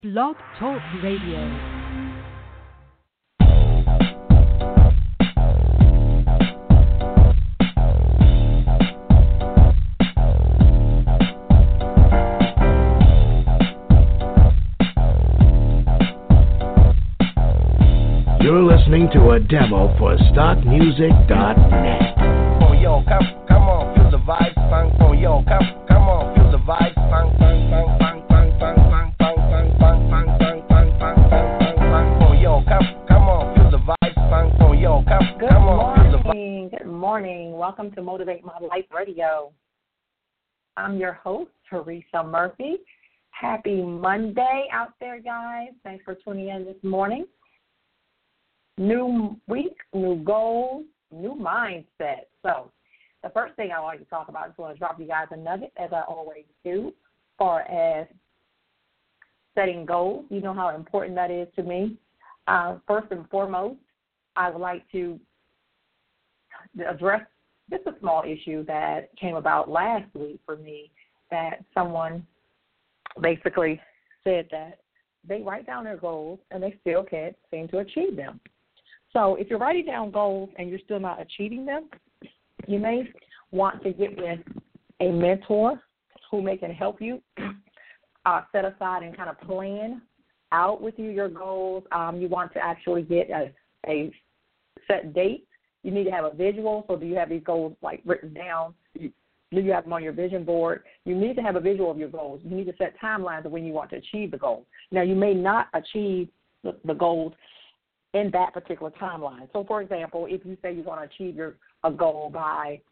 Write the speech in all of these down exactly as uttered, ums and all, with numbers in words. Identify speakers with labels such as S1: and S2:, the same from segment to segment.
S1: Blog Talk Radio.
S2: You're listening to a demo for stock music dot net.
S3: Oh, yo, come, come on, feel the vibes, bang, oh, yo, come, come on, feel the vibes, bang, bang, bang, bang, bang, bang, bang, bang, bang, bang, bang, bang, bang, bang, bang, bang, oh, yo, come, come on, feel the vibes, bang, oh, yo, come, come on, feel the vibes.
S4: Good morning. Welcome to Motivate My Life Radio. I'm your host, Teresa Murphy. Happy Monday out there, guys. Thanks for tuning in this morning. New week, new goals, new mindset. So the first thing I like to talk about is going to drop you guys a nugget, as I always do, as far as setting goals. You know how important that is to me. Uh, first and foremost, I would like to address just a small issue that came about last week for me, that someone basically said that they write down their goals and they still can't seem to achieve them. So if you're writing down goals and you're still not achieving them, you may want to get with a mentor who may can help you uh, set aside and kind of plan out with you your goals. Um, you want to actually get a, a set date. You need to have a visual. So do you have these goals like written down? Do you have them on your vision board? You need to have a visual of your goals. You need to set timelines of when you want to achieve the goal. Now, you may not achieve the, the goals in that particular timeline. So, for example, if you say you want to achieve your a goal by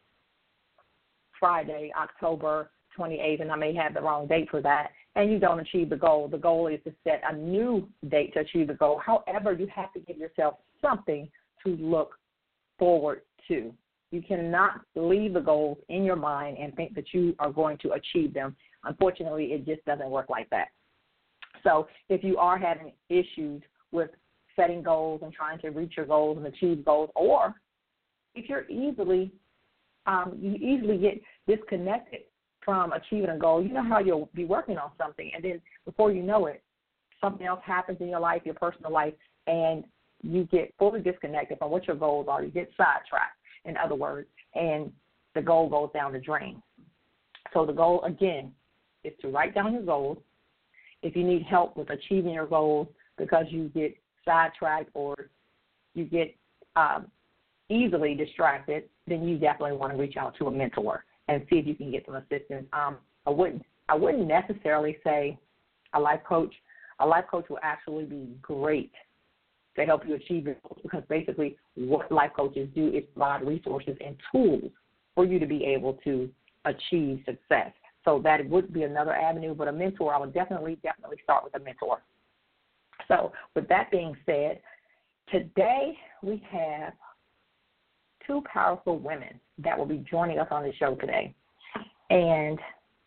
S4: Friday, October twenty-eighth, and I may have the wrong date for that, and you don't achieve the goal, the goal is to set a new date to achieve the goal. However, you have to give yourself something to look forward to. You cannot leave the goals in your mind and think that you are going to achieve them. Unfortunately, it just doesn't work like that. So if you are having issues with setting goals and trying to reach your goals and achieve goals, or if you're easily, um, you easily get disconnected from achieving a goal, you know how you'll be working on something, and then before you know it, something else happens in your life, your personal life, and you get fully disconnected from what your goals are. You get sidetracked, in other words, and the goal goes down the drain. So the goal, again, is to write down your goals. If you need help with achieving your goals because you get sidetracked or you get um, easily distracted, then you definitely want to reach out to a mentor and see if you can get some assistance. Um, I wouldn't I wouldn't necessarily say a life coach. A life coach will actually be great to help you achieve your goals, because basically what life coaches do is provide resources and tools for you to be able to achieve success. So that would be another avenue, but a mentor, I would definitely, definitely start with a mentor. So with that being said, today we have two powerful women that will be joining us on the show today. And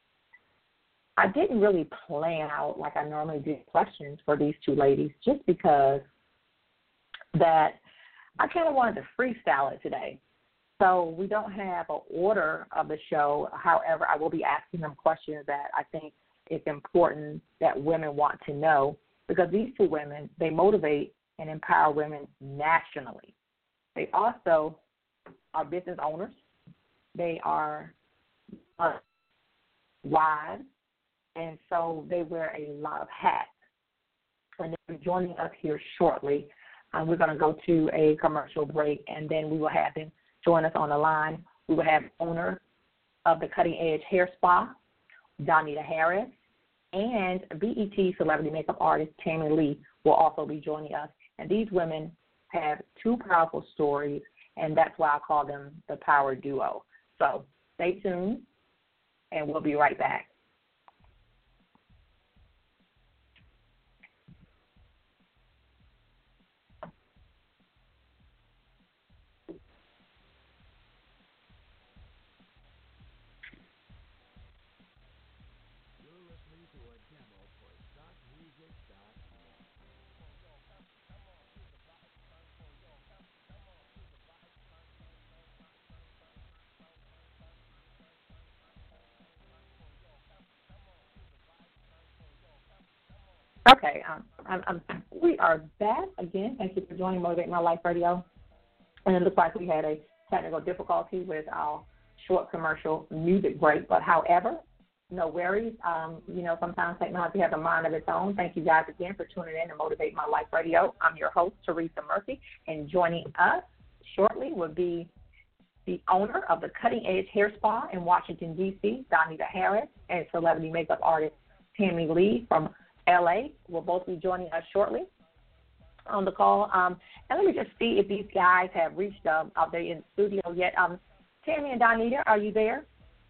S4: I didn't really plan out like I normally do questions for these two ladies, just because that I kind of wanted to freestyle it today. So we don't have an order of the show. However, I will be asking them questions that I think it's important that women want to know, because these two women, they motivate and empower women nationally. They also are business owners. They are uh, wives, and so they wear a lot of hats. And they're joining us here shortly. Um, we're going to go to a commercial break, and then we will have them join us on the line. We will have owner of the Cutting Edge Hair Spa, Donita Harris, and B E T celebrity makeup artist Tammy Lee will also be joining us. And these women have two powerful stories, and that's why I call them the Power Duo. So stay tuned, and we'll be right back. Okay, um, I'm, I'm, we are back again. Thank you for joining Motivate My Life Radio. And it looks like we had a technical difficulty with our short commercial music break. But however, no worries. Um, you know, sometimes technology has a mind of its own. Thank you guys again for tuning in to Motivate My Life Radio. I'm your host, Teresa Murphy, and joining us shortly will be the owner of the Cutting Edge Hair Spa in Washington, D C, Donita Harris, and celebrity makeup artist Tammy Lee from L A will both be joining us shortly on the call. Um, and let me just see if these guys have reached um, out there in the studio yet. Um, Tammy and Donita, are you there?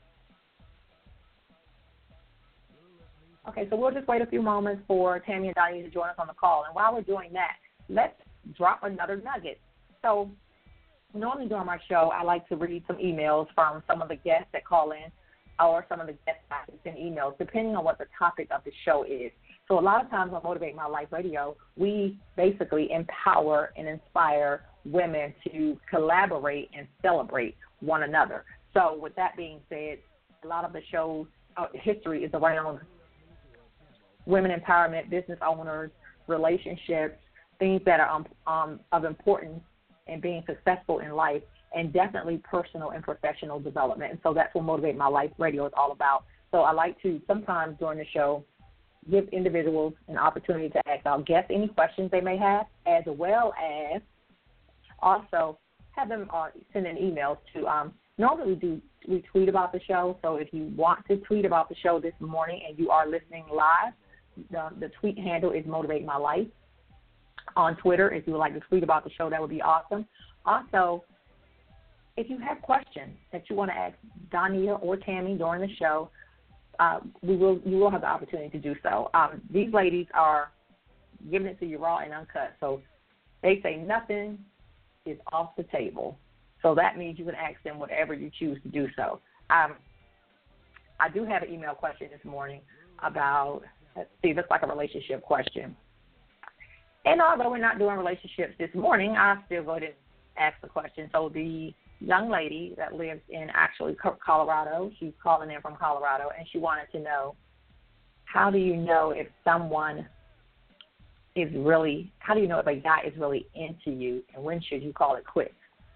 S4: Okay, so we'll just wait a few moments for Tammy and Donita to join us on the call. And while we're doing that, let's drop another nugget. So normally during my show, I like to read some emails from some of the guests that call in or some of the guest topics in emails, depending on what the topic of the show is. So a lot of times on Motivate My Life Radio, we basically empower and inspire women to collaborate and celebrate one another. So with that being said, a lot of the show's uh, history is around women empowerment, business owners, relationships, things that are um, um, of importance in being successful in life, and definitely personal and professional development. And so that's what Motivate My Life Radio is all about. So I like to sometimes during the show give individuals an opportunity to ask our guests any questions they may have, as well as also have them uh, send in emails to, um, normally we do, we tweet about the show. So if you want to tweet about the show this morning and you are listening live, the, the tweet handle is Motivate My Life. On Twitter, if you would like to tweet about the show, that would be awesome. Also, if you have questions that you want to ask Donita or Tammy during the show, uh, we will you will have the opportunity to do so. Um, these ladies are giving it to you raw and uncut, so they say nothing is off the table. So that means you can ask them whatever you choose to do so. Um, I do have an email question this morning about, let's see, looks like a relationship question. And although we're not doing relationships this morning, I'll still go ahead and ask the question. So the young lady that lives in actually Colorado, she's calling in from Colorado, and she wanted to know, how do you know if someone is really, how do you know if a guy is really into you, and when should you call it quits?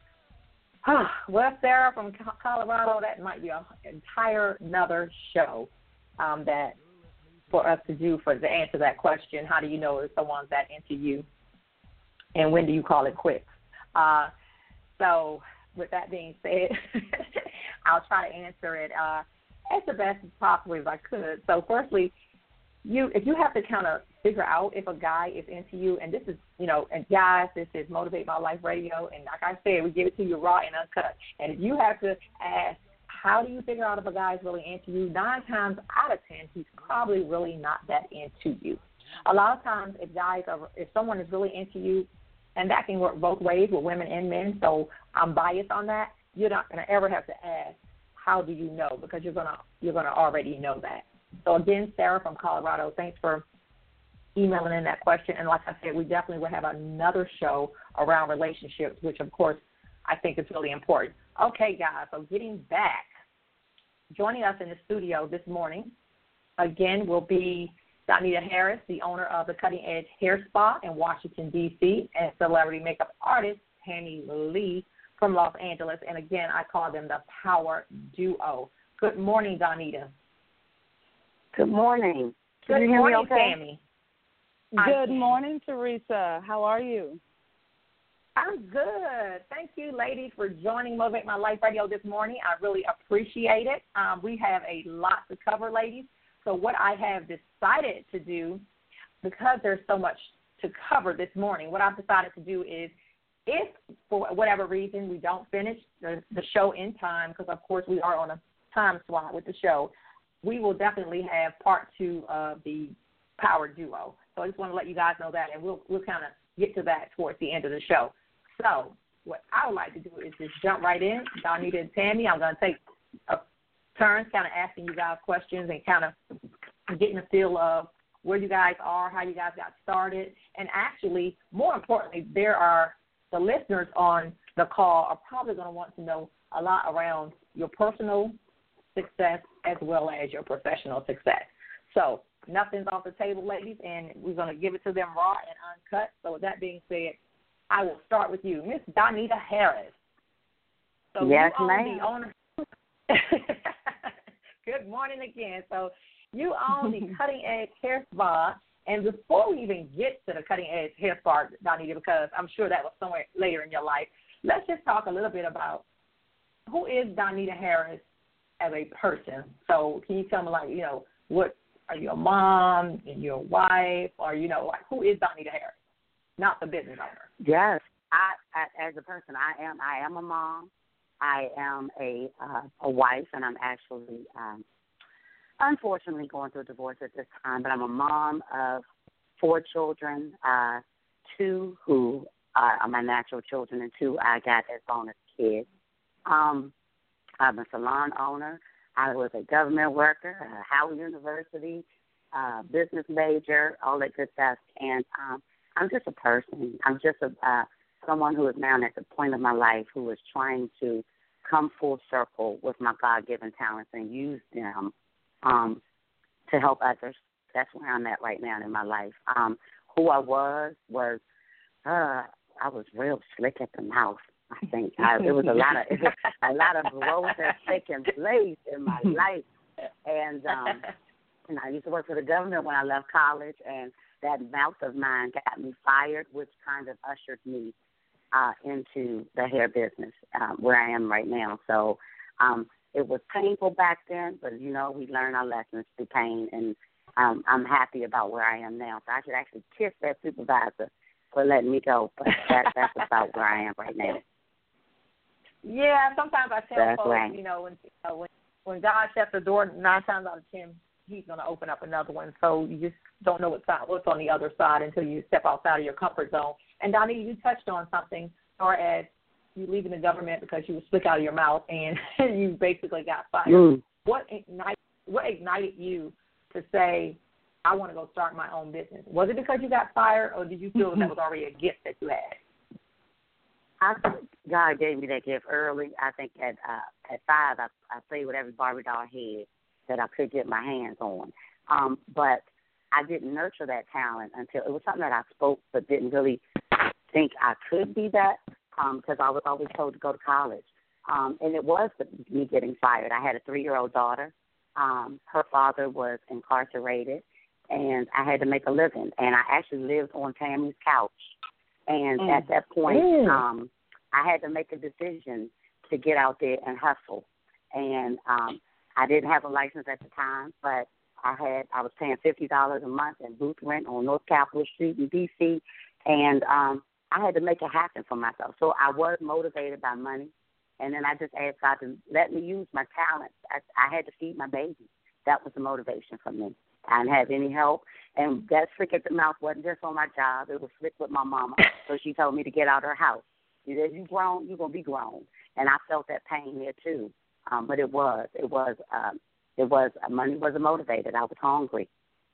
S4: Well, Sarah from Colorado, that might be an entire another show um, that for us to do for to answer that question. How do you know if someone's that into you, and when do you call it quits? Uh, so with that being said, I'll try to answer it uh, as the best as possibly as I could. So firstly, you if you have to kind of figure out if a guy is into you, and this is, you know, and guys, this is Motivate My Life Radio, and like I said, we give it to you raw and uncut. And if you have to ask, how do you figure out if a guy is really into you? Nine times out of ten, he's probably really not that into you. A lot of times, if guys are, if someone is really into you, and that can work both ways with women and men, so I'm biased on that, you're not going to ever have to ask, how do you know? Because you're going to you're going to already know that. So again, Sarah from Colorado, thanks for emailing in that question. And like I said, we definitely will have another show around relationships, which of course I think is really important. Okay, guys, so getting back, joining us in the studio this morning, again, will be Donita Harris, the owner of the Cutting Edge Hair Spa in Washington, D C, and celebrity makeup artist Tammy Lee from Los Angeles. And again, I call them the Power Duo. Good morning, Donita.
S5: Good morning.
S4: Good
S5: Can you hear
S4: morning,
S5: me okay?
S4: Tammy.
S5: Good morning, Teresa. How are you?
S4: I'm good. Thank you, ladies, for joining Motivate My Life Radio this morning. I really appreciate it. Um, we have a lot to cover, ladies. So what I have decided to do, because there's so much to cover this morning, what I've decided to do is, if for whatever reason we don't finish the, the show in time, because of course we are on a time slot with the show, we will definitely have part two of the Power Duo. So I just want to let you guys know that, and we'll we'll kind of get to that towards the end of the show. So what I would like to do is just jump right in. Donita and Tammy, I'm going to take a turns kind of asking you guys questions and kind of getting a feel of where you guys are, how you guys got started. And actually, more importantly, there are the listeners on the call are probably going to want to know a lot around your personal success as well as your professional success. So Nothing's off the table, ladies, and we're going to give it to them raw and uncut. So with that being said, I will start with you, Miss Donita Harris. So
S5: yes,
S4: you own
S5: ma'am.
S4: the owner. Good morning again. So you own the Cutting Edge Hair Spa. And before we even get to the Cutting Edge Hair Spa, Donita, because I'm sure that was somewhere later in your life, let's just talk a little bit about who is Donita Harris as a person. So can you tell me, like, you know, what are you, a mom and your wife, or, you know, like, who is Donita Harris, not the business owner?
S5: Yes, I, I as a person, I am I am a mom. I am a uh, a wife, and I'm actually, um, unfortunately, going through a divorce at this time. But I'm a mom of four children, uh, two who are my natural children, and two I got as bonus kids. Um, I'm a salon owner. I was a government worker, a Howard University, uh, business major, all that good stuff. And um, I'm just a person. I'm just a uh, someone who is now at the point of my life who is trying to come full circle with my God-given talents and use them um, to help others. That's where I'm at right now in my life. Um, who I was was uh, I was real slick at the mouth. I think I, it was a lot of a lot of growth that's taken place in my life, and um, and I used to work for the government when I left college, and that mouth of mine got me fired, which kind of ushered me uh, into the hair business uh, where I am right now. So um, it was painful back then, but you know we learn our lessons through pain, and um, I'm happy about where I am now. So I should actually kiss that supervisor for letting me go, but that, that's about where I am right now.
S4: Yeah, sometimes I tell
S5: That's
S4: folks,
S5: right.
S4: you know, when, you know, when when God shuts the door, nine times out of ten, He's going to open up another one. So you just don't know what's on, what's on the other side until you step outside of your comfort zone. And Donnie, you touched on something, as far as you leaving the government because you were slick out of your mouth and you basically got fired.
S5: Mm.
S4: What ignited what ignited you to say, I want to go start my own business? Was it because you got fired, or did you feel that was already a gift that you had?
S5: I think God gave me that gift early. I think at uh, at five, I, I played with every Barbie doll head that I could get my hands on. Um, but I didn't nurture that talent until it was something that I spoke but didn't really think I could be that um, because I was always told to go to college. Um, and it was me getting fired. I had a three-year-old daughter. Um, her father was incarcerated, and I had to make a living. And I actually lived on Tammy's couch. And mm. at that point, mm. um, I had to make a decision to get out there and hustle. And um, I didn't have a license at the time, but I had I was paying fifty dollars a month in booth rent on North Capitol Street in D C, and um, I had to make it happen for myself. So I was motivated by money, and then I just asked God to let me use my talents. I, I had to feed my baby. That was the motivation for me. I didn't have any help, and that flick at the mouth wasn't just on my job. It was flick with my mama. So she told me to get out of her house. If you grown, you're going to be grown. And I felt that pain there, too. Um, but it was, it was, um, it was, money wasn't motivated. I was hungry.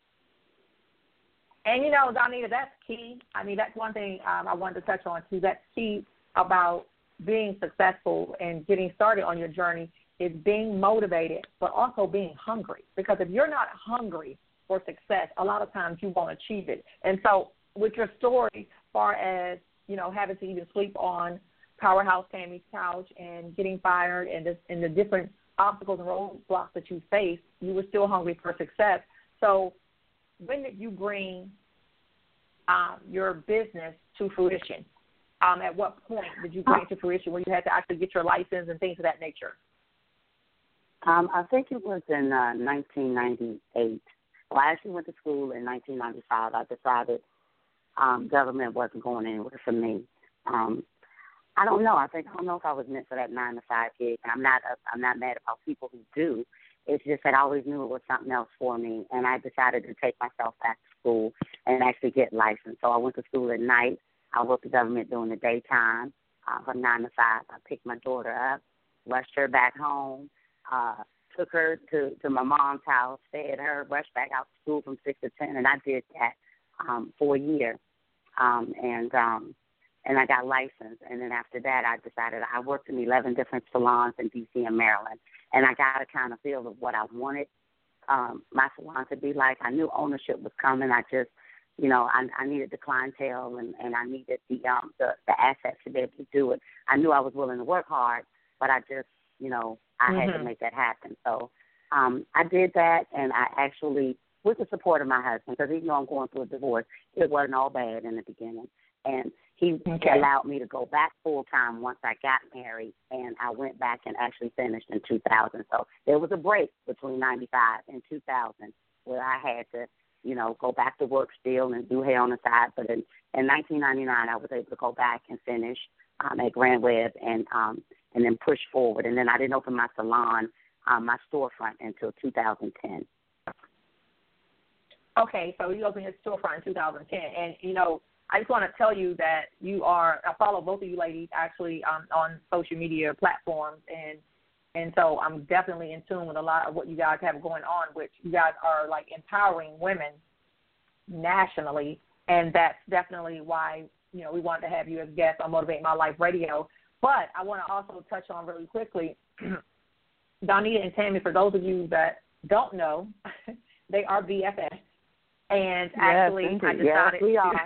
S4: And, you know, Donita, that's key. I mean, that's one thing um, I wanted to touch on, too. That's key about being successful and getting started on your journey is being motivated, but also being hungry. Because if you're not hungry for success, a lot of times you won't achieve it. And so with your story, as far as, you know, having to even sleep on Powerhouse Tammy's couch and getting fired and the, and the different obstacles and roadblocks that you faced, you were still hungry for success. So when did you bring um, your business to fruition? Um, at what point did you bring it to fruition where you had to actually get your license and things of that nature?
S5: Um, I think it was in uh, nineteen ninety-eight. Well, I actually went to school in nineteen ninety-five. I decided um, government wasn't going anywhere for me. Um, I don't know. I think I don't know if I was meant for that nine to five gig. And I'm not. Uh, I'm not mad about people who do. It's just that I always knew it was something else for me, and I decided to take myself back to school and actually get licensed. So I went to school at night. I worked the government during the daytime uh, from nine to five. I picked my daughter up, rushed her back home. Uh, took her to, to my mom's house, fed her, rushed back out to school from six to ten, and I did that um, for a year. Um, and um, and I got licensed. And then after that, I decided I worked in eleven different salons in D C and Maryland, and I got a kind of feel of what I wanted um, my salon to be like. I knew ownership was coming. I just, you know, I, I needed the clientele and, and I needed the, um, the the assets to be able to do it. I knew I was willing to work hard, but I just, you know, I mm-hmm. had to make that happen. So um, I did that, and I actually, with the support of my husband, because even though I'm going through a divorce, it wasn't all bad in the beginning. And he okay. allowed me to go back full-time once I got married, and I went back and actually finished in two thousand. So there was a break between ninety-five and two thousand where I had to, you know, go back to work still and do hair on the side. But in, in nineteen ninety-nine, I was able to go back and finish um, at Grand Web and um, and then push forward. And then I didn't open my salon, um, my storefront, until two thousand ten.
S4: Okay, so you opened your storefront in two thousand ten. And, you know, I just want to tell you that you are, I follow both of you ladies actually um, on social media platforms. And and so I'm definitely in tune with a lot of what you guys have going on, which you guys are, like, empowering women nationally. And that's definitely why, you know, we wanted to have you as guests on Motivate My Life Radio. But I want to also touch on really quickly, Donita and Tammy, for those of you that don't know, they are B F Fs. And actually,
S5: yes,
S4: I decided
S5: yes, we are.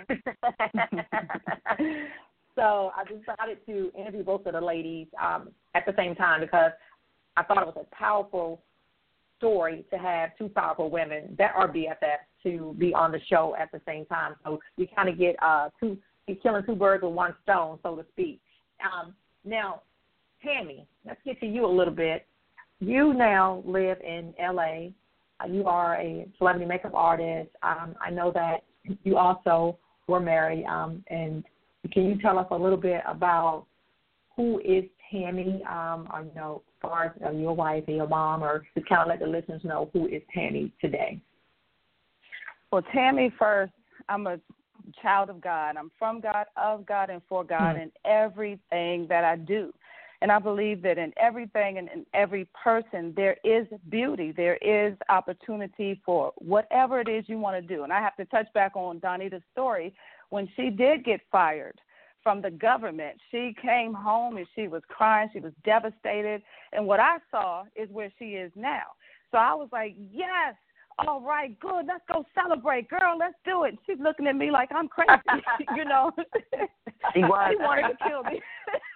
S4: So I decided to interview both of the ladies um, at the same time because I thought it was a powerful story to have two powerful women that are B F Fs to be on the show at the same time. So we kind of get uh, two, you're killing two birds with one stone, so to speak. Um, now, Tammy, let's get to you a little bit. You now live in L A. You are a celebrity makeup artist. Um, I know that you also were married. Um, and can you tell us a little bit about who is Tammy? Um, or, you know, as far as uh, your wife and your mom, or just kind of let the listeners know who is Tammy today.
S6: Well, Tammy, first, I'm a child of God. I'm from God, of God, and for God mm-hmm. in everything that I do. And I believe that in everything and in every person, there is beauty. There is opportunity for whatever it is you want to do. And I have to touch back on Donita's story. When she did get fired from the government, she came home and she was crying. She was devastated. And what I saw is where she is now. So I was like, yes, all right, good. Let's go celebrate. Girl, let's do it. She's looking at me like I'm crazy, you know.
S5: She was.
S6: She wanted to kill me.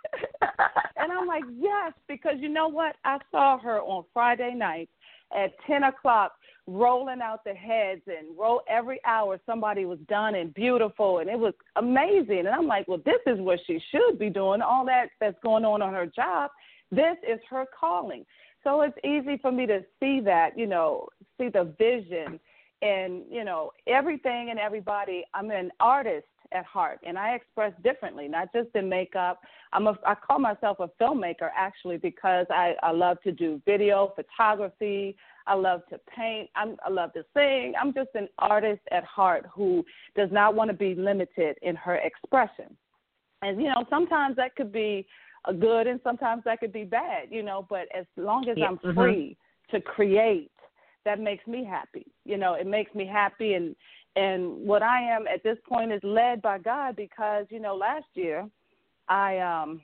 S6: And I'm like, yes, because you know what? I saw her on Friday night at ten o'clock rolling out the heads and roll every hour somebody was done and beautiful, and it was amazing. And I'm like, well, this is what she should be doing, all that that's going on on her job. This is her calling. So it's easy for me to see that, you know, see the vision and, you know, everything and everybody. I'm an artist at heart, and I express differently, not just in makeup. I'm a, I call myself a filmmaker, actually, because I, I love to do video, photography. I love to paint. I'm, I love to sing. I'm just an artist at heart who does not want to be limited in her expression. And, you know, sometimes that could be a good and sometimes that could be bad, you know, but as long as yeah. I'm mm-hmm. free to create, that makes me happy. You know, it makes me happy. And, and what I am at this point is led by God because, you know, last year I, um,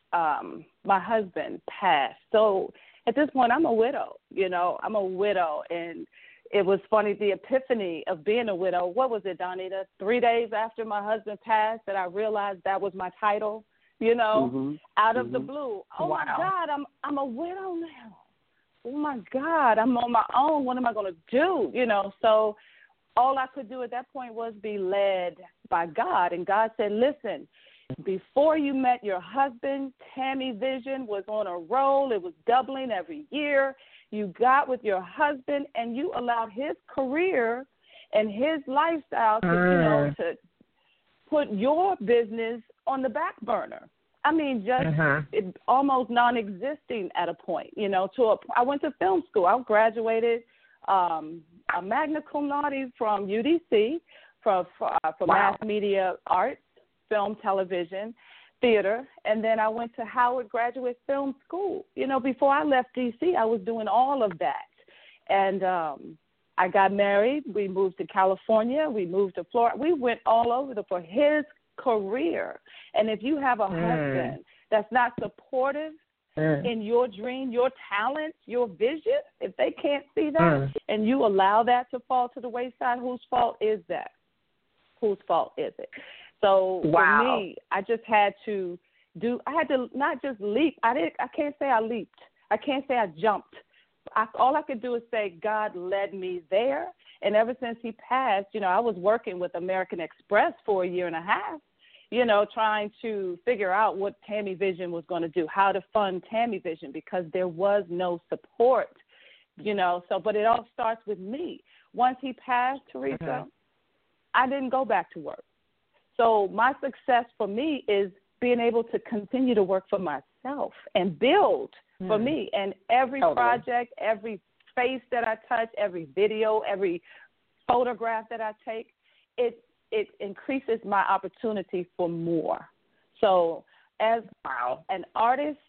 S6: um, my husband passed. So at this point I'm a widow, you know, I'm a widow. And it was funny, the epiphany of being a widow. What was it, Donita? Three days after my husband passed that I realized that was my title. You know, mm-hmm. out of mm-hmm. the blue. Oh, wow. my God, I'm I'm a widow now. Oh, my God, I'm on my own. What am I going to do? You know, so all I could do at that point was be led by God. And God said, listen, before you met your husband, Tammy Vision was on a roll. It was doubling every year. You got with your husband, and you allowed his career and his lifestyle to, mm. you know, to put your business on the back burner. I mean, just uh-huh. it, almost non-existing at a point, you know. To a, I went to film school. I graduated um, a magna cum laude from U D C for, for, uh, for wow. mass media arts, film, television, theater, and then I went to Howard Graduate Film School. You know, before I left D C, I was doing all of that. And um, I got married. We moved to California. We moved to Florida. We went all over the, for his career. And if you have a mm. husband that's not supportive mm. in your dream, your talent, your vision, if they can't see that
S4: mm.
S6: and you allow that to fall to the wayside, whose fault is that? Whose fault is it? So
S4: wow.
S6: for me, I just had to do, I had to not just leap. I didn't, I can't say I leaped. I can't say I jumped. I, all I could do is say God led me there. And ever since he passed, you know, I was working with American Express for a year and a half, you know, trying to figure out what Tammy Vision was going to do, how to fund Tammy Vision, because there was no support, you know. So, but it all starts with me. Once he passed, Teresa, mm-hmm. I didn't go back to work. So my success for me is being able to continue to work for myself and build mm. for me. And every
S4: totally.
S6: project, every face that I touch, every video, every photograph that I take, it it increases my opportunity for more. So as
S4: wow.
S6: an artist,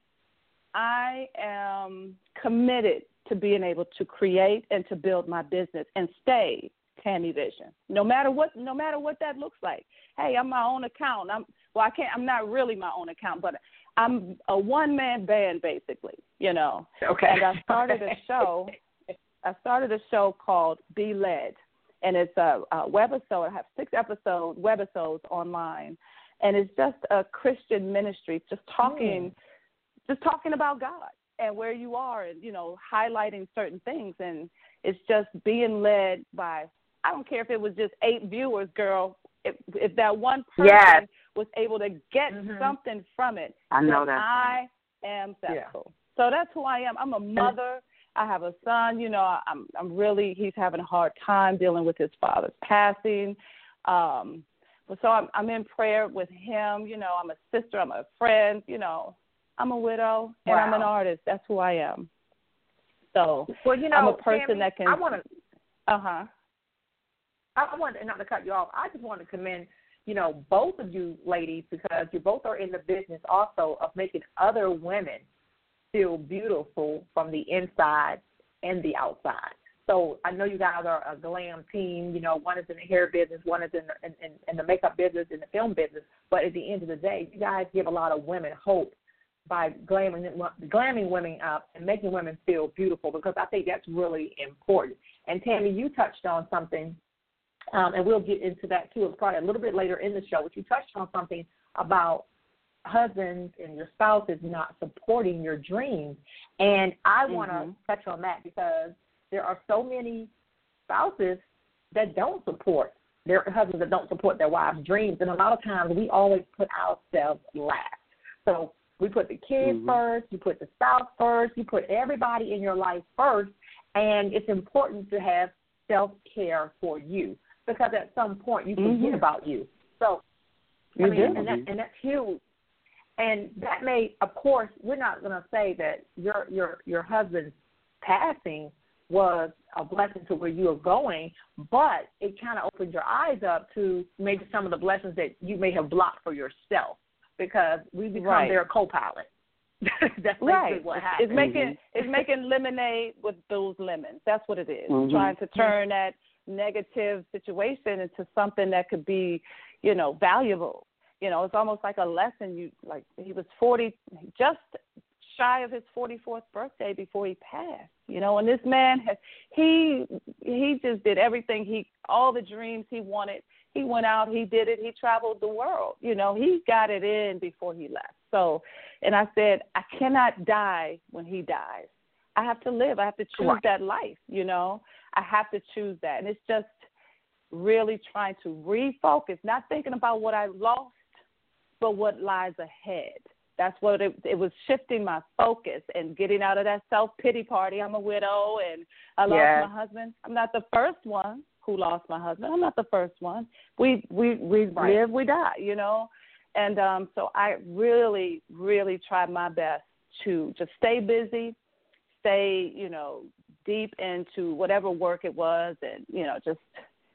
S6: I am committed to being able to create and to build my business and stay Tammy Vision, no matter what, no matter what that looks like. Hey, I'm my own account. I'm well, I can't. I'm not really my own account, but I'm a one-man band, basically. You know.
S4: Okay.
S6: And I started a show. I started a show called Be Led, and it's a, a webisode. I have six episodes, webisodes online, and it's just a Christian ministry, just talking, mm. just talking about God and where you are, and you know, highlighting certain things, and it's just being led by. I don't care if it was just eight viewers, girl. If, if that one person
S4: yes.
S6: was able to get
S4: mm-hmm.
S6: something from it,
S5: I know
S6: then
S5: that.
S6: I am successful.
S4: Yeah.
S6: So that's who I am. I'm a mother. I have a son. You know, I'm I'm really he's having a hard time dealing with his father's passing. Um, so I'm I'm in prayer with him. You know, I'm a sister. I'm a friend. You know, I'm a widow and
S4: wow.
S6: I'm an artist. That's who I am. So
S4: well, you know,
S6: I'm a person
S4: Tammy,
S6: that can.
S4: I want to.
S6: Uh huh.
S4: I want not to cut you off. I just want to commend, you know, both of you ladies, because you both are in the business also of making other women feel beautiful from the inside and the outside. So I know you guys are a glam team. You know, one is in the hair business, one is in the, in, in, in the makeup business, in the film business. But at the end of the day, you guys give a lot of women hope by glamming, glamming women up and making women feel beautiful, because I think that's really important. And Tammy, you touched on something. Um, and we'll get into that, too, probably a little bit later in the show, but you touched on something about husbands and your spouses not supporting your dreams. And I want to mm-hmm. touch on that, because there are so many spouses that don't support their husbands, that don't support their wives' dreams. And a lot of times we always put ourselves last. So we put the kids mm-hmm. first, you put the spouse first, you put everybody in your life first, and it's important to have self-care for you, because at some point you forget mm-hmm. about you. So,
S6: you
S4: I mean,
S6: do.
S4: and, that, and that's huge. And that may, of course, we're not going to say that your your your husband's passing was a blessing to where you are going, but it kind of opened your eyes up to maybe some of the blessings that you may have blocked for yourself, because we become
S6: right.
S4: their co-pilot. That's
S6: right.
S4: what happens.
S6: It's making
S5: mm-hmm.
S6: it's making lemonade with those lemons. That's what it is.
S5: Mm-hmm.
S6: Trying to turn that negative situation into something that could be, you know, valuable. You know, it's almost like a lesson. You like he was forty, just shy of his forty-fourth birthday before he passed. You know, and this man has he he just did everything. He all the dreams he wanted. He went out. He did it. He traveled the world. You know, he got it in before he left. So, and I said, I cannot die when he dies. I have to live. I have to choose
S4: right.
S6: that life, you know. I have to choose that. And it's just really trying to refocus, not thinking about what I lost, but what lies ahead. That's what it, it was, shifting my focus and getting out of that self-pity party. I'm a widow and I lost
S4: yes.
S6: my husband. I'm not the first one who lost my husband. I'm not the first one. We we, we
S4: right.
S6: live, we die, you know. And um, so I really, really tried my best to just stay busy, stay, you know, deep into whatever work it was, and, you know, just,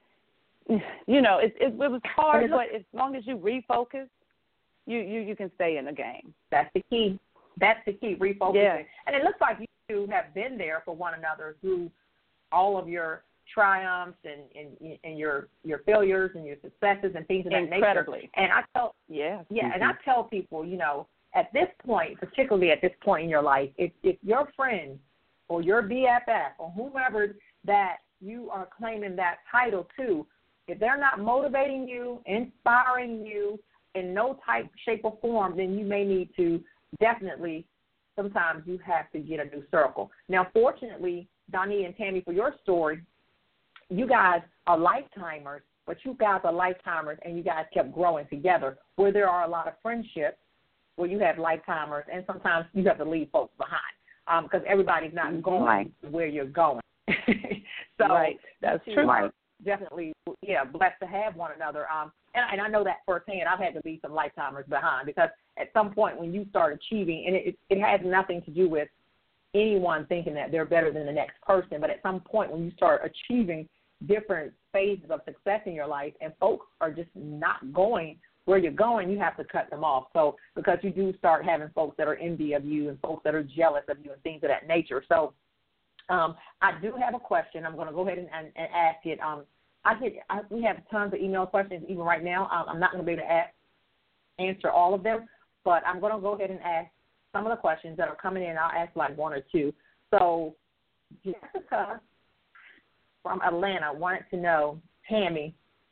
S6: you know, it, it, it was hard, but as long as you refocus, you, you, you can stay in the game.
S4: That's the key. That's the key, refocusing.
S6: Yeah.
S4: And it looks like you two have been there for one another through all of your triumphs and, and, and your your failures and your successes and things of that
S6: Incredibly.
S4: nature. And I tell
S6: yeah,
S4: yeah,
S6: mm-hmm.
S4: and I tell people, you know, at this point, particularly at this point in your life, if, if your friend or your B F F or whomever that you are claiming that title to, if they're not motivating you, inspiring you in no type, shape, or form, then you may need to definitely, sometimes you have to get a new circle. Now, fortunately, Donnie and Tammy, for your story, you guys are lifetimers, but you guys are lifetimers and you guys kept growing together, where there are a lot of friendships where you have lifetimers and sometimes you have to leave folks behind because um, everybody's not going
S5: right.
S4: where you're going. so
S6: right. That's true.
S4: Right. Definitely, yeah, blessed to have one another. Um, and, and I know that firsthand. I've had to leave some lifetimers behind because at some point when you start achieving, and it, it has nothing to do with anyone thinking that they're better than the next person, but at some point when you start achieving different phases of success in your life and folks are just not going where you're going, you have to cut them off. So because you do start having folks that are envy of you and folks that are jealous of you and things of that nature. So um, I do have a question. I'm going to go ahead and, and, and ask it. Um, I get I, we have tons of email questions even right now. Um, I'm not going to be able to ask, answer all of them, but I'm going to go ahead and ask some of the questions that are coming in. I'll ask like one or two. So Jessica from Atlanta wanted to know, Tammy,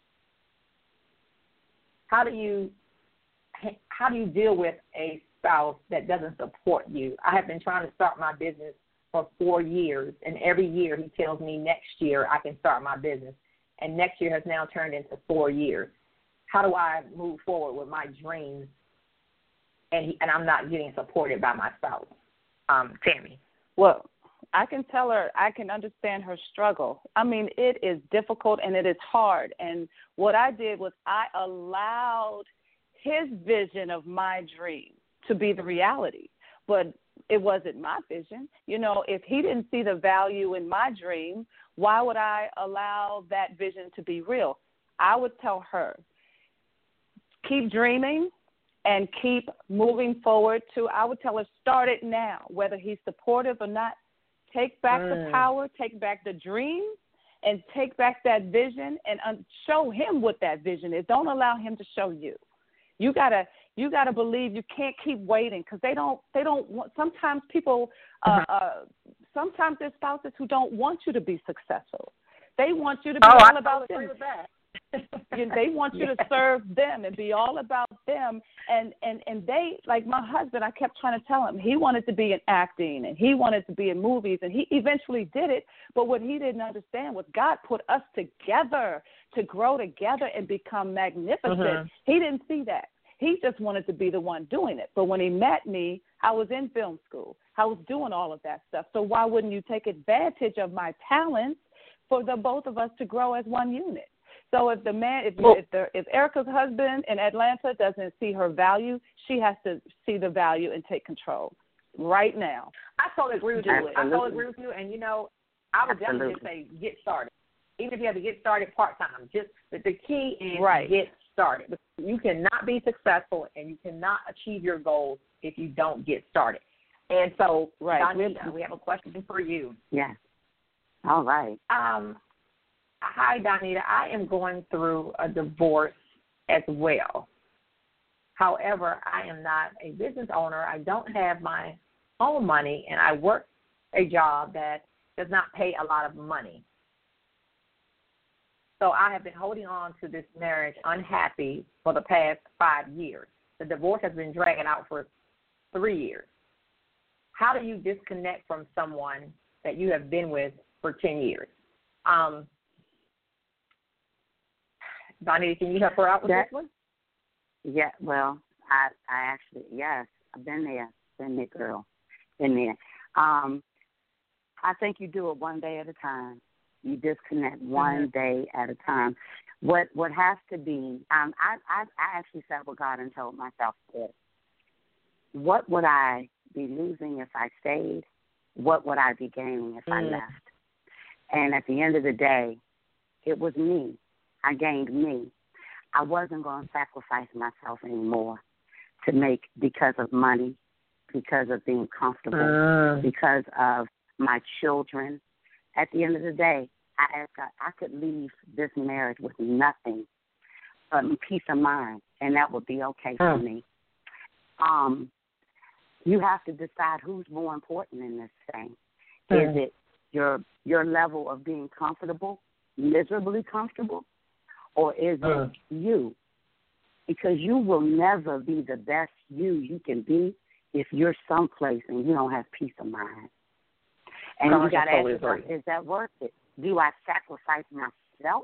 S4: how do you how do you deal with a spouse that doesn't support you? I have been trying to start my business for four years, and every year he tells me next year I can start my business, and next year has now turned into four years. How do I move forward with my dreams, and he, and I'm not getting supported by my spouse? Um, Tammy.
S6: Well, I can tell her, I can understand her struggle. I mean, it is difficult and it is hard. And what I did was I allowed his vision of my dream to be the reality. But it wasn't my vision. You know, if he didn't see the value in my dream, why would I allow that vision to be real? I would tell her, keep dreaming and keep moving forward to, I would tell her, start it now, whether he's supportive or not. Take back mm. the power, take back the dream, and take back that vision and un- show him what that vision is. Don't allow him to show you. You gotta, you gotta believe. You can't keep waiting because they don't, they don't want. Sometimes people, uh, uh, sometimes there's spouses who don't want you to be successful. They want you to be
S4: oh,
S6: all
S4: I
S6: about
S4: totally
S6: them.
S4: agree with that.
S6: They want you
S4: yeah.
S6: to serve them and be all about them. And, and, and they, like my husband, I kept trying to tell him he wanted to be in acting and he wanted to be in movies, and he eventually did it. But what he didn't understand was God put us together to grow together and become magnificent. Mm-hmm. He didn't see that. He just wanted to be the one doing it. But when he met me, I was in film school. I was doing all of that stuff. So why wouldn't you take advantage of my talents for the both of us to grow as one unit? So if the man, if
S4: well,
S6: if, the, if Erica's husband in Atlanta doesn't see her value, she has to see the value and take control right now.
S4: I totally agree with you.
S6: Absolutely.
S4: I totally agree with you. And you know, I would
S5: Absolutely.
S4: definitely just say get started. Even if you have to get started part time, just the, the key is
S6: right.
S4: get started. Because you cannot be successful and you cannot achieve your goals if you don't get started. And so,
S6: right.
S4: Donita, we have a question for you.
S5: Yes. All right.
S4: Um. Hi, Donita. I am going through a divorce as well. However, I am not a business owner. I don't have my own money, and I work a job that does not pay a lot of money. So I have been holding on to this marriage unhappy for the past five years. The divorce has been dragging out for three years. How do you disconnect from someone that you have been with for ten years? Um, Donnie, can you help her out with
S5: that,
S4: this one?
S5: Yeah, well, I I actually, yes, I've been there, been there, girl, been there. Um, I think you do it one day at a time. You disconnect one mm-hmm. day at a time. What what has to be, um, I, I, I actually sat with God and told myself this. What would I be losing if I stayed? What would I be gaining if mm. I left? And at the end of the day, it was me. I gained me. I wasn't going to sacrifice myself anymore to make because of money, because of being comfortable, uh. because of my children. At the end of the day, I asked God, I could leave this marriage with nothing but peace of mind, and that would be okay for uh. me. Um, you have to decide who's more important in this thing. Mm. Is it your your level of being comfortable, miserably comfortable, or is mm. it you? Because you will never be the best you you can be if you're someplace and you don't have peace of mind. And God, you got to ask yourself, is that worth it? Do I sacrifice myself?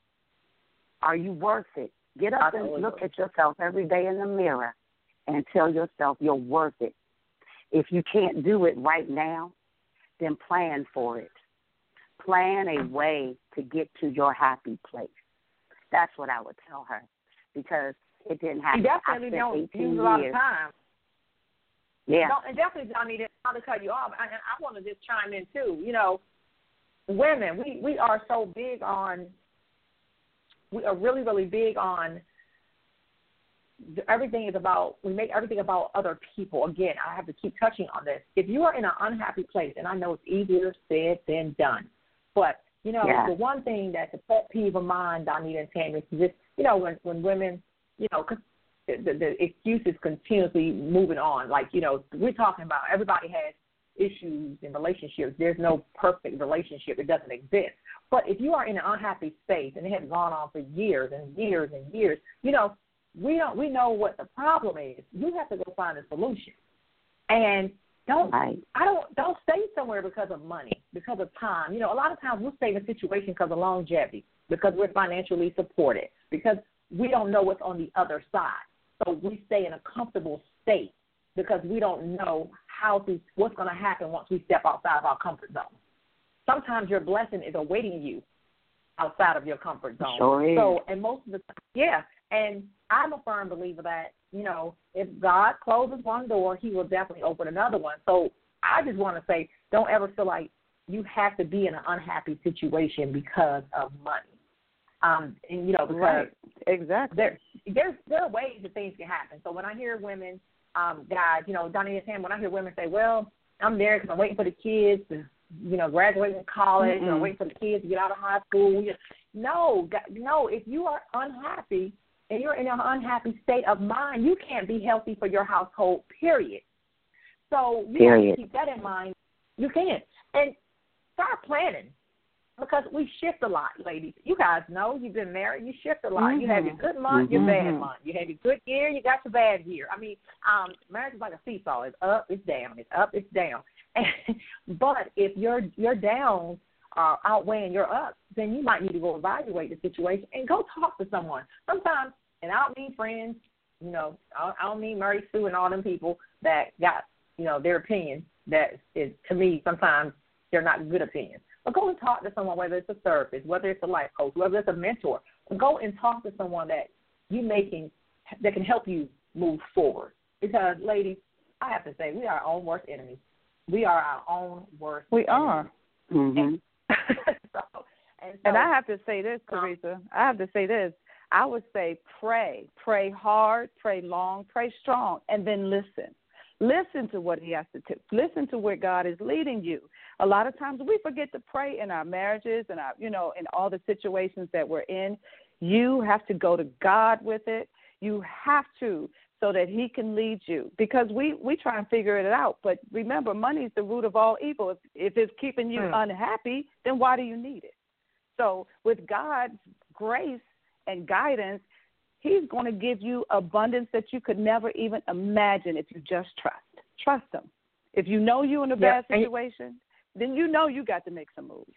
S5: Are you worth it? Get up and look at yourself every day in the mirror and tell yourself you're worth it. If you can't do it right now, then plan for it. Plan a way to get to your happy place. That's what I would tell her, because it didn't happen.
S4: You definitely don't use a lot of time.
S5: Yeah.
S4: Don't, and definitely don't need it, not to cut you off. And I want to just chime in, too. You know, women, we, we are so big on, we are really, really big on, everything is about, we make everything about other people. Again, I have to keep touching on this. If you are in an unhappy place, and I know it's easier said than done, but, you know, yeah. the one thing that's a pet peeve of mine, Donita and Tammy, is just, you know, when, when women, you know, because the, the, the excuse is continuously moving on. Like, you know, we're talking about everybody has issues in relationships. There's no perfect relationship. It doesn't exist. But if you are in an unhappy space and it has gone on for years and years and years, you know, we don't we know what the problem is. You have to go find a solution. And don't right. I don't don't stay somewhere because of money, because of time. You know, a lot of times we'll stay in a situation because of longevity, because we're financially supported, because we don't know what's on the other side. So we stay in a comfortable state because we don't know how to what's going to happen once we step outside of our comfort zone. Sometimes your blessing is awaiting you outside of your comfort zone.
S5: Sure is.
S4: So, and most of the time, yeah, and I'm a firm believer that, you know, if God closes one door, he will definitely open another one. So I just want to say, don't ever feel like you have to be in an unhappy situation because of money. Um, and, you know, because
S6: right. exactly.
S4: there, there's, there are ways that things can happen. So when I hear women, um, guys, you know, Donnie and Sam, when I hear women say, well, I'm there because I'm waiting for the kids to, you know, graduate from college, mm-hmm. you know, waiting for the kids to get out of high school. No, no, if you are unhappy and you're in an unhappy state of mind, you can't be healthy for your household, period. So you
S5: period.
S4: have to keep that in mind. You can't. And start planning, because we shift a lot, ladies. You guys know you've been married. You shift a lot. Mm-hmm. You have your good month, mm-hmm. your bad month. You have your good year, you got your bad year. I mean, um, marriage is like a seesaw. It's up, it's down. It's up, it's down. But if your your downs are outweighing your ups, then you might need to go evaluate the situation and go talk to someone. Sometimes, and I don't mean friends, you know, I don't mean Murray Sue and all them people that got, you know, their opinion that is, to me, sometimes they're not good opinions. But go and talk to someone, whether it's a therapist, whether it's a life coach, whether it's a mentor. Go and talk to someone that you making that can help you move forward. Because, ladies, I have to say, we are our own worst enemies. We are our own worst
S6: We
S4: enemies.
S6: are.
S5: Mm-hmm.
S4: And, so, and, so,
S6: and I have to say this, Teresa. I have to say this. I would say pray. Pray hard, pray long, pray strong, and then listen. Listen to what he has to do. Listen to where God is leading you. A lot of times we forget to pray in our marriages and our, you know, in all the situations that we're in. You have to go to God with it. You have to, so that he can lead you. Because we, we try and figure it out. But remember, money is the root of all evil. If, if it's keeping you hmm. unhappy, then why do you need it? So with God's grace and guidance, he's going to give you abundance that you could never even imagine if you just trust. Trust him. If you know you're in a bad yep. situation, then you know you got to make some moves.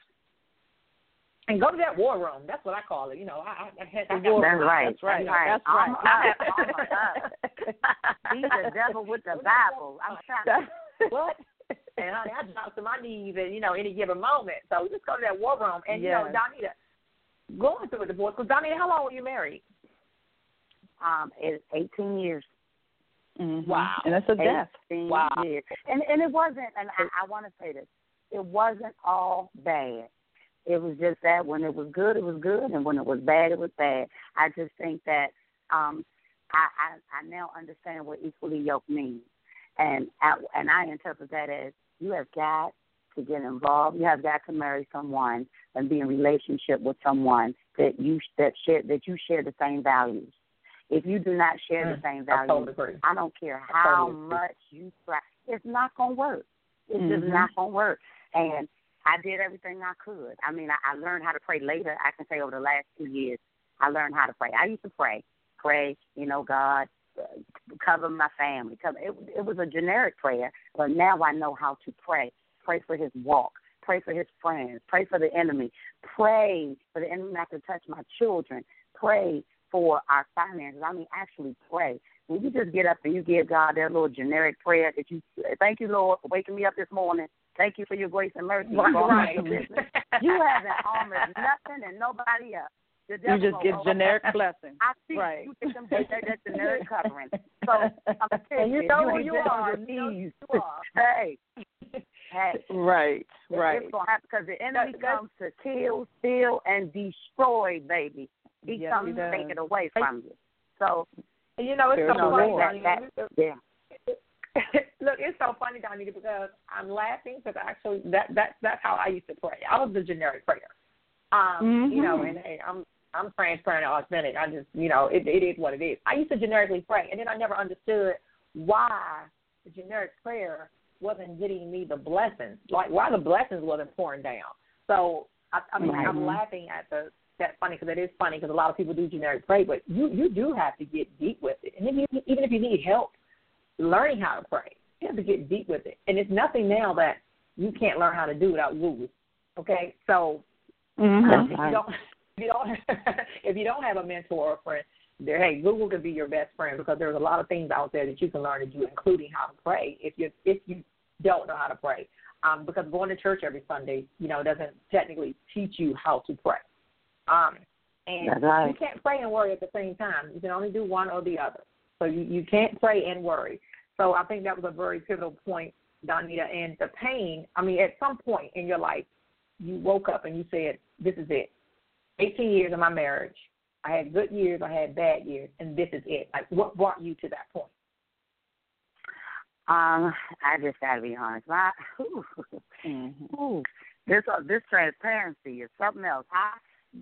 S4: And go to that war room. That's what I call it. You know, I, I had the war
S5: That's
S4: room.
S5: right.
S4: That's right.
S5: That's right.
S4: That's right.
S5: I have He's the devil with the Bible. I'm trying to.
S4: What? And honey, I drop to my knees at, you know, any given moment. So just go to that war room. And, yes. you know, Donita, going through a divorce. Because, Donita, how long were you married?
S5: Um, it's eighteen years.
S6: Mm-hmm.
S4: Wow.
S6: And that's a death.
S5: Wow. Years. And, and it wasn't, and I, I want to say this, it wasn't all bad. It was just that when it was good, it was good, and when it was bad, it was bad. I just think that um, I, I, I now understand what equally yoked means. And I, and I interpret that as you have got to get involved. You have got to marry someone and be in relationship with someone that you that share that you share the same values. If you do not share mm, the same values, I, totally I don't care how totally much you try. it's not going to work. It's mm-hmm. just not going to work. And I did everything I could. I mean, I, I learned how to pray later. I can say over the last two years, I learned how to pray. I used to pray, pray, you know, God, uh, cover my family. Cover, it, it was a generic prayer, but now I know how to pray. Pray for his walk. Pray for his friends. Pray for the enemy. Pray for the enemy not to touch my children. Pray for our finances. I mean, actually pray. When you just get up and you give God that little generic prayer that you, thank you, Lord, for waking me up this morning. Thank you for your grace and mercy.
S6: Right.
S5: You haven't armored nothing and nobody else.
S6: You just give generic blessings.
S5: I see
S6: right.
S5: you get them that, that generic covering. So I'm telling you,
S4: you know who
S5: you,
S4: you are.
S5: You
S4: know
S5: you
S4: you are.
S5: Hey, hey.
S6: Right, right.
S5: It's gonna happen because the enemy that, comes to kill, steal, and destroy, baby. He
S6: yes,
S5: comes
S6: he
S5: to take it away from you. So
S4: you know it's so funny,
S5: that, that, yeah.
S4: Look, it's so funny, Donita, because I'm laughing because actually that that that's how I used to pray. I was the generic prayer. Um,
S6: mm-hmm.
S4: You know, and hey, I'm I'm transparent and authentic. I just, you know, it it is what it is. I used to generically pray, and then I never understood why the generic prayer wasn't getting me the blessings, like why the blessings wasn't pouring down. So I, I mean, mm-hmm. I'm laughing at the that's funny because it is funny because a lot of people do generic pray, but you you do have to get deep with it, and if you, even if you need help learning how to pray, you have to get deep with it. And it's nothing now that you can't learn how to do without Google. Okay, so
S6: mm-hmm.
S4: um, if you don't, if you don't, if you don't have a mentor or a friend, there, hey, Google can be your best friend because there's a lot of things out there that you can learn to do, including how to pray. If you if you don't know how to pray, um, because going to church every Sunday, you know, doesn't technically teach you how to pray. Um, and
S5: right.
S4: you can't pray and worry at the same time. You can only do one or the other. So you, you can't pray and worry. So I think that was a very pivotal point, Donita. And the pain, I mean, at some point in your life, you woke up and you said, this is it. eighteen years of my marriage. I had good years, I had bad years, and this is it. Like, what brought you to that point?
S5: Um, I just got to be honest. My, ooh, mm-hmm. ooh, this uh, this transparency is something else. I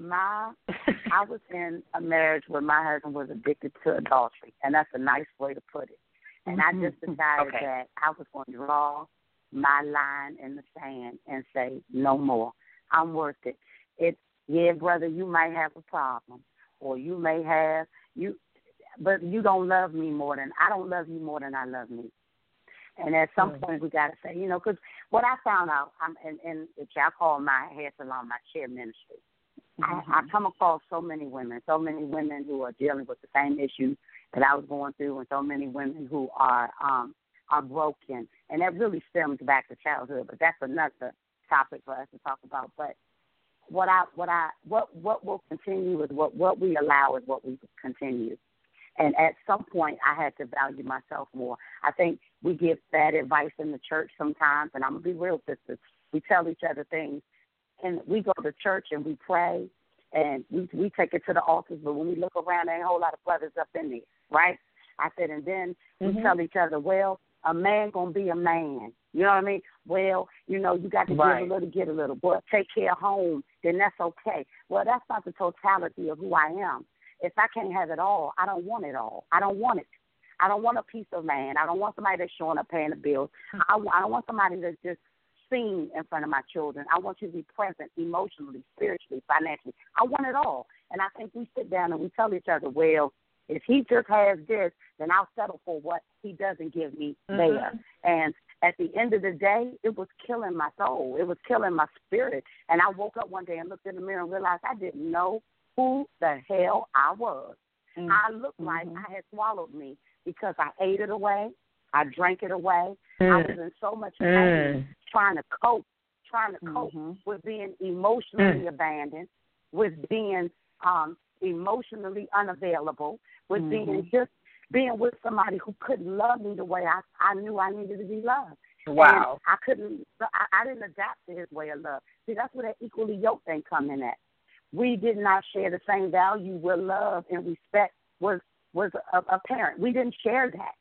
S5: my I was in a marriage where my husband was addicted to adultery, and that's a nice way to put it. And mm-hmm. I just decided
S4: okay.
S5: that I was going to draw my line in the sand and say no more. I'm worth it. It's yeah, brother, you might have a problem, or you may have you, but you don't love me more than I don't love you more than I love me. And at some mm-hmm. point, we got to say, you know, because what I found out, I'm, and, and which I call my hair salon, my chair ministry, mm-hmm. I, I come across so many women, so many women who are dealing with the same issues that I was going through, and so many women who are um, are broken. And that really stems back to childhood, but that's another topic for us to talk about. But what I, what I, what, what will continue is what, what we allow is what we continue. And at some point, I had to value myself more. I think we give bad advice in the church sometimes, and I'm going to be real, sisters. We tell each other things, and we go to church and we pray, and we we take it to the altars, but when we look around, there ain't a whole lot of brothers up in there, right? I said, and then mm-hmm. we tell each other, well, a man going to be a man. You know what I mean? Well, you know, you got to
S4: right.
S5: give a little, get a little. Boy, take care of home, then that's okay. Well, that's not the totality of who I am. If I can't have it all, I don't want it all. I don't want it. I don't want a piece of land. I don't want somebody that's showing up paying the bills. I, I don't want somebody that's just seen in front of my children. I want you to be present emotionally, spiritually, financially. I want it all. And I think we sit down and we tell each other, well, if he just has this, then I'll settle for what he doesn't give me mm-hmm. there. And at the end of the day, it was killing my soul. It was killing my spirit. And I woke up one day and looked in the mirror and realized I didn't know who the hell I was. Mm-hmm. I looked like mm-hmm. I had swallowed me because I ate it away. I drank it away. Mm-hmm. I was in so much pain mm-hmm. trying to cope, trying to cope mm-hmm. with being emotionally mm-hmm. abandoned, with being um, emotionally unavailable, with mm-hmm. being just being with somebody who couldn't love me the way I, I knew I needed to be loved.
S4: Wow.
S5: And I couldn't, I, I didn't adapt to his way of love. See, that's where that equally yoked thing come in at. We did not share the same value where love and respect was was apparent. We didn't share that.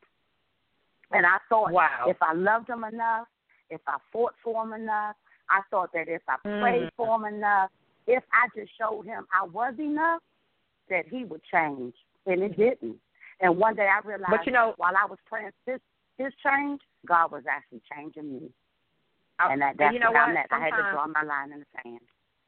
S5: And I thought wow. if I loved him enough, if I fought for him enough, I thought that if I prayed mm. for him enough, if I just showed him I was enough, that he would change. And it didn't. And one day I realized
S4: but you know,
S5: while I was praying, this, his change, God was actually changing me.
S4: I,
S5: and that, that's
S4: and you know
S5: what
S4: what?
S5: I'm at. I had to draw my line in the sand.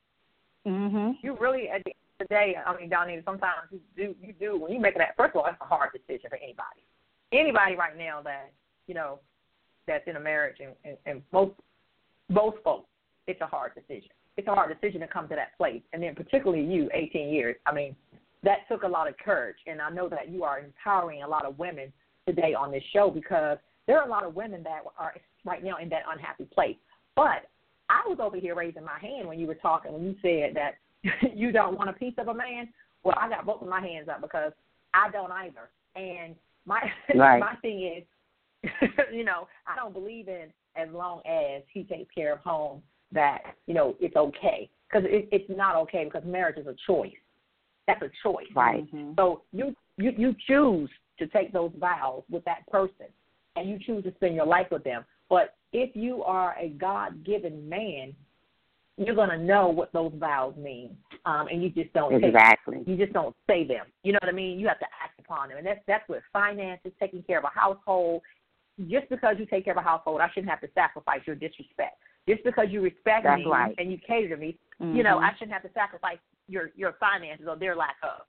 S6: Mhm.
S4: You really, at the end of the day, I mean, Donnie, sometimes you do, you do, when you make that, first of all, it's a hard decision for anybody. Anybody right now that, you know, that's in a marriage, and, and, and most, most folks, it's a hard decision. It's a hard decision to come to that place. And then particularly you, eighteen years, I mean, that took a lot of courage. And I know that you are empowering a lot of women today on this show, because there are a lot of women that are right now in that unhappy place. But I was over here raising my hand when you were talking, when you said that you don't want a piece of a man. Well, I got both of my hands up because I don't either. And my right. my thing is, you know, I don't believe in as long as he takes care of home that, you know, it's okay. Because it, it's not okay, because marriage is a choice. That's a choice.
S5: Right.
S4: Mm-hmm. So you, you, you choose to take those vows with that person, and you choose to spend your life with them. But if you are a God-given man, you're going to know what those vows mean, um, and you just don't
S5: exactly.
S4: take, you just don't say them. You know what I mean? You have to act upon them, and that's that's with finances, taking care of a household. Just because you take care of a household, I shouldn't have to sacrifice your disrespect. Just because you respect
S5: that's
S4: me
S5: right.
S4: and you cater to me,
S6: mm-hmm.
S4: you know, I shouldn't have to sacrifice your your finances or their lack of.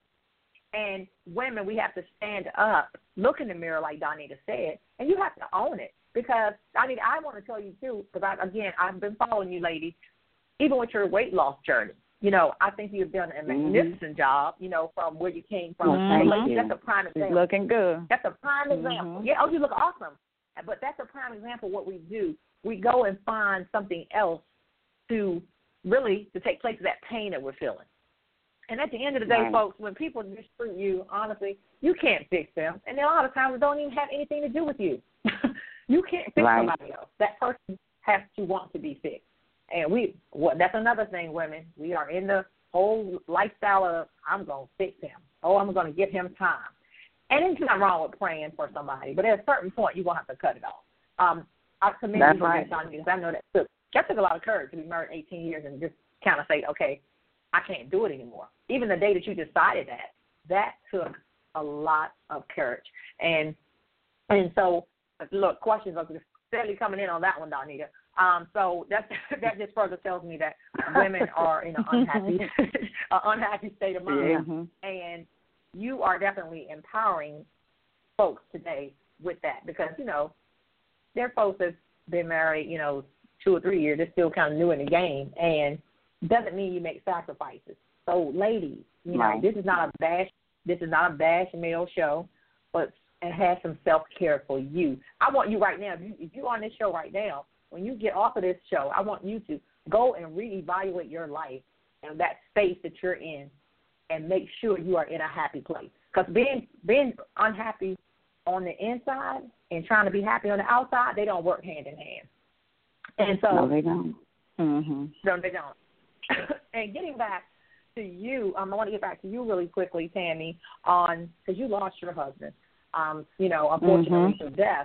S4: And women, we have to stand up, look in the mirror, like Donita said, and you have to own it. Because, I mean, I want to tell you, too, because, I, again, I've been following you ladies, even with your weight loss journey. You know, I think you've done a magnificent mm-hmm. job, you know, from where you came from.
S6: Mm-hmm.
S4: Ladies, that's a prime example.
S6: Looking good.
S4: That's a prime
S6: mm-hmm.
S4: example. Yeah, oh, you look awesome. But that's a prime example of what we do. We go and find something else to really to take place of that pain that we're feeling. And at the end of the day, right. folks, when people mistreat you, honestly, you can't fix them. And a lot of times it don't even have anything to do with you. You can't fix right. somebody else. That person has to want to be fixed. And we, well, that's another thing, women. We are in the whole lifestyle of, I'm going to fix him. Oh, I'm going to give him time. And it's not wrong with praying for somebody, but at a certain point, you're going to have to cut it off. Um, I commend
S5: that's
S4: you
S5: right.
S4: for this, because I know that took, that took a lot of courage to be married eighteen years and just kind of say, okay, I can't do it anymore. Even the day that you decided that, that took a lot of courage. And and so, look, questions are steadily coming in on that one, Donita. Um, so that that just further tells me that women are in an unhappy, an unhappy state of mind,
S6: yeah.
S4: and you are definitely empowering folks today with that, because you know there are folks that's been married, you know, two or three years, they're still kind of new in the game, and doesn't mean you make sacrifices. So, ladies, you
S5: right.
S4: know, this is not a bash. This is not a bash male show, but and have some self care for you. I want you right now. If you if you're on this show right now, when you get off of this show, I want you to go and reevaluate your life and that space that you're in, and make sure you are in a happy place. Because being being unhappy on the inside and trying to be happy on the outside, they don't work hand in hand. And so
S5: no, they don't.
S6: Mm-hmm.
S4: No, they don't. And getting back to you, um, I want to get back to you really quickly, Tammy, on because you lost your husband, um, you know, unfortunately
S6: mm-hmm.
S4: through death.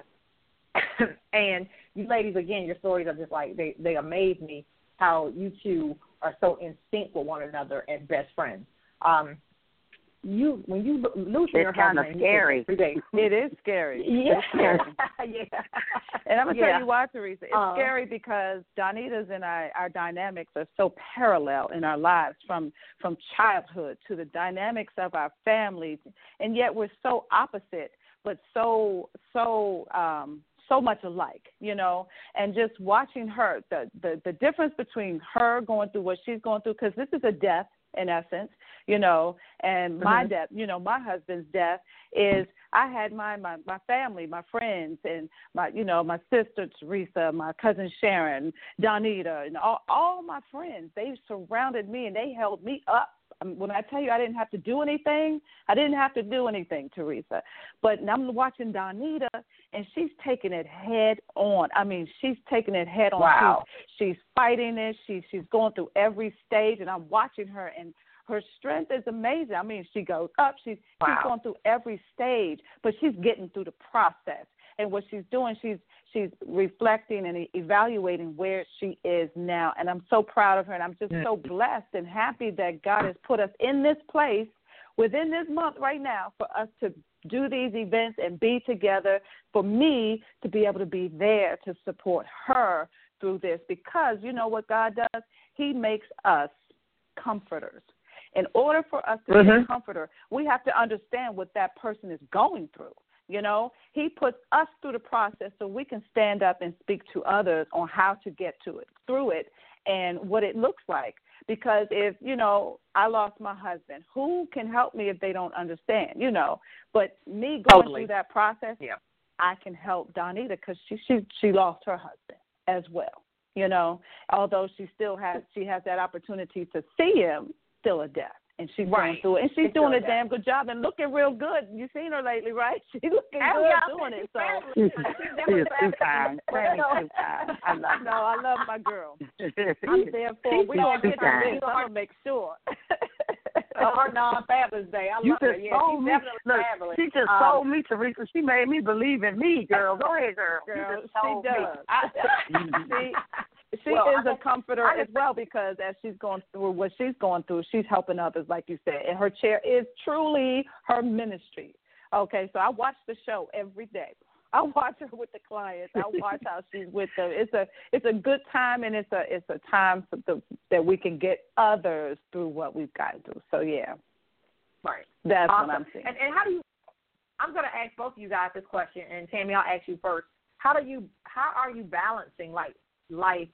S4: And you ladies, again, your stories are just like, they, they amaze me how you two are so in sync with one another as best friends. Um, you when you lose your husband,
S5: it's kind of scary.
S6: It is scary.
S4: Yeah.
S6: It's scary.
S4: yeah.
S6: And I'm gonna
S4: yeah.
S6: tell you why, Teresa. It's
S4: uh,
S6: scary because Donita's and I, our dynamics are so parallel in our lives, from from childhood to the dynamics of our families, and yet we're so opposite, but so so um, so much alike, you know. And just watching her, the the, the difference between her going through what she's going through, because this is a death in essence, you know, and my
S4: mm-hmm.
S6: death, you know, my husband's death is, I had my, my, my family, my friends, and my, you know, my sister Teresa, my cousin Sharon, Donita, and all, all my friends, they surrounded me and they held me up. I mean, when I tell you I didn't have to do anything, I didn't have to do anything, Teresa. But I'm watching Donita, and she's taking it head on. I mean, she's taking it head on.
S4: Wow.
S6: She's, she's fighting it. She, she's going through every stage, and I'm watching her, and her strength is amazing. I mean, she goes up. She's,
S4: wow.
S6: she's going through every stage, but she's getting through the process. And what she's doing, she's she's reflecting and evaluating where she is now. And I'm so proud of her, and I'm just so blessed and happy that God has put us in this place within this month right now for us to do these events and be together, for me to be able to be there to support her through this, because you know what God does? He makes us comforters. In order for us to mm-hmm. be a comforter, we have to understand what that person is going through. You know, he puts us through the process so we can stand up and speak to others on how to get to it, through it, and what it looks like. Because if, you know, I lost my husband, who can help me if they don't understand, you know? But me going
S4: totally.
S6: through that process,
S4: yeah.
S6: I can help Donita because she, she she lost her husband as well, you know, although she still has, she has that opportunity to see him, still a death. And she's
S4: right.
S6: going through it. And she's
S4: it's
S6: doing a
S4: that.
S6: damn good job and looking real good. You've seen her lately, right? She's looking
S4: oh,
S6: good
S4: yeah,
S6: doing it. So
S5: she's too kind. Too kind. I love
S6: no, I love my girl. I'm there for we don't get to this. I'm gonna make sure.
S4: Her non-fabulous day. I
S5: you
S4: love
S5: just
S4: her. Yeah,
S5: sold
S4: she's
S5: me.
S4: definitely
S5: Look,
S4: fabulous.
S5: she just
S4: um,
S5: sold me, Teresa. She made me believe in me, girl. Go ahead, girl.
S6: Girl,
S5: she,
S6: she does. I, she, She
S4: well,
S6: is a comforter
S4: I,
S6: as well, because as she's going through what she's going through, she's helping others, like you said. And her chair is truly her ministry. Okay, so I watch the show every day. I watch her with the clients. I watch how she's with them. It's a it's a good time, and it's a it's a time for the, that we can get others through what we've gone through. So yeah,
S4: right.
S6: That's
S4: awesome.
S6: what I'm saying.
S4: And, and how do you? I'm going to ask both of you guys this question, and Tammy, I'll ask you first. How do you? How are you balancing like life?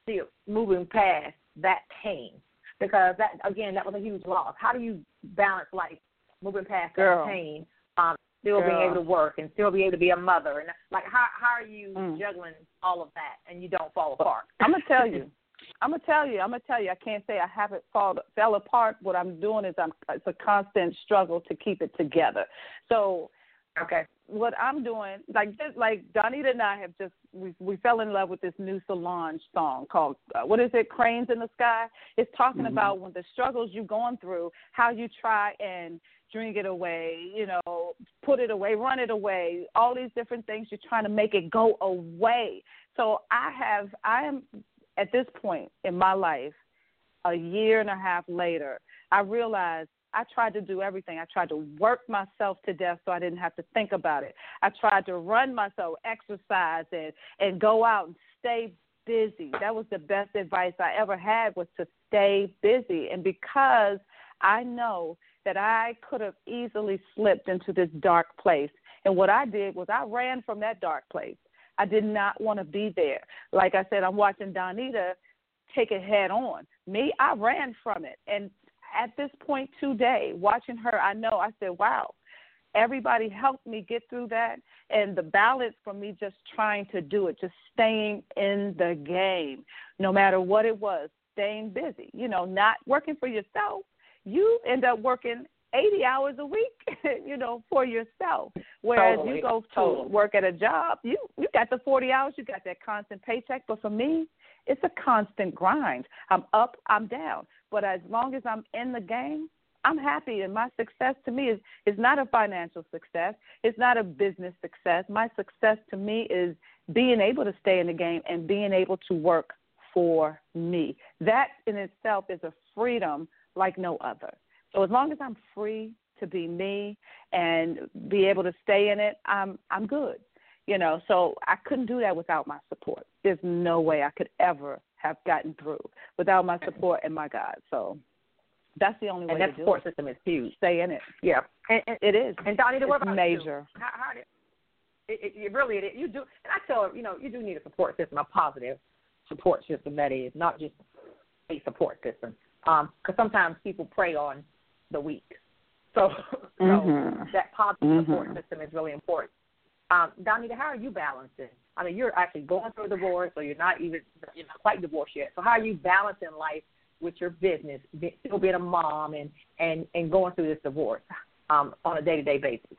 S4: Moving past that pain, because that again that was a huge loss. How do you balance life moving past
S6: Girl.
S4: that pain, um, still
S6: Girl.
S4: being able to work and still be able to be a mother, and like how how are you
S6: mm.
S4: juggling all of that and you don't fall apart?
S6: I'm gonna tell you. I'm gonna tell you. I'm gonna tell you. I can't say I haven't fall fell apart. What I'm doing is I'm it's a constant struggle to keep it together. So.
S4: Okay.
S6: What I'm doing, like this, like Donita and I have just we we fell in love with this new Solange song called uh, what is it? Cranes in the Sky. It's talking mm-hmm. about when the struggles you're going through, how you try and drink it away, you know, put it away, run it away, all these different things. You're trying to make it go away. So I have, I am at this point in my life, a year and a half later, I realized. I tried to do everything. I tried to work myself to death so I didn't have to think about it. I tried to run myself, exercise, and, and go out and stay busy. That was the best advice I ever had, was to stay busy. And because I know that I could have easily slipped into this dark place, and what I did was I ran from that dark place. I did not want to be there. Like I said, I'm watching Donita take it head on. Me, I ran from it. And at this point today, watching her, I know, I said, wow, everybody helped me get through that. And the balance for me just trying to do it, just staying in the game, no matter what it was, staying busy, you know, not working for yourself. You end up working eighty hours a week, you know, for yourself. Whereas
S4: totally.
S6: you go to
S4: totally.
S6: work at a job, you, you got the forty hours, you got that constant paycheck. But for me, it's a constant grind. I'm up, I'm down. But as long as I'm in the game, I'm happy. And my success to me is, is not a financial success. It's not a business success. My success to me is being able to stay in the game and being able to work for me. That in itself is a freedom like no other. So as long as I'm free to be me and be able to stay in it, I'm I'm good. You know, so I couldn't do that without my support. There's no way I could ever have gotten through without my support and my God. So that's the only way
S4: and that
S6: to do
S4: support
S6: it.
S4: system is huge.
S6: Stay in it.
S4: Yeah, and, and,
S6: it is.
S4: And Donita, what about
S6: major.
S4: you? How, how did, it, it, it really, it, you do. And I tell her, you know, you do need a support system, a positive support system that is, not just a support system. Because um, sometimes people prey on the weak. So, so
S6: mm-hmm.
S4: that positive
S6: mm-hmm.
S4: support system is really important. Um, Donita, how are you balancing? I mean, you're actually going through a divorce, so you're not even you're not quite divorced yet. So how are you balancing life with your business, be, still being a mom, and, and, and going through this divorce um, on a day-to-day basis?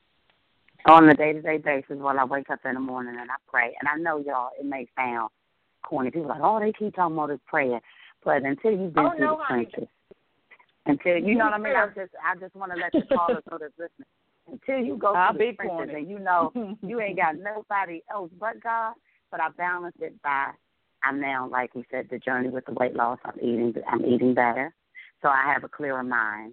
S5: On a day-to-day basis, while I wake up in the morning and I pray, and I know, y'all, it may sound corny. People are like, oh, they keep talking about this prayer. But until you've been
S4: oh,
S5: through
S4: no,
S5: the trenches, until, you know what I mean? I just I just want to let the callers know that's listening. Until you go
S6: I'll
S5: through the
S6: be
S5: trenches
S6: corny.
S5: and you know you ain't got nobody else but God, but I balance it by, I'm now, like he said, the journey with the weight loss. I'm eating, I'm eating better, so I have a clearer mind.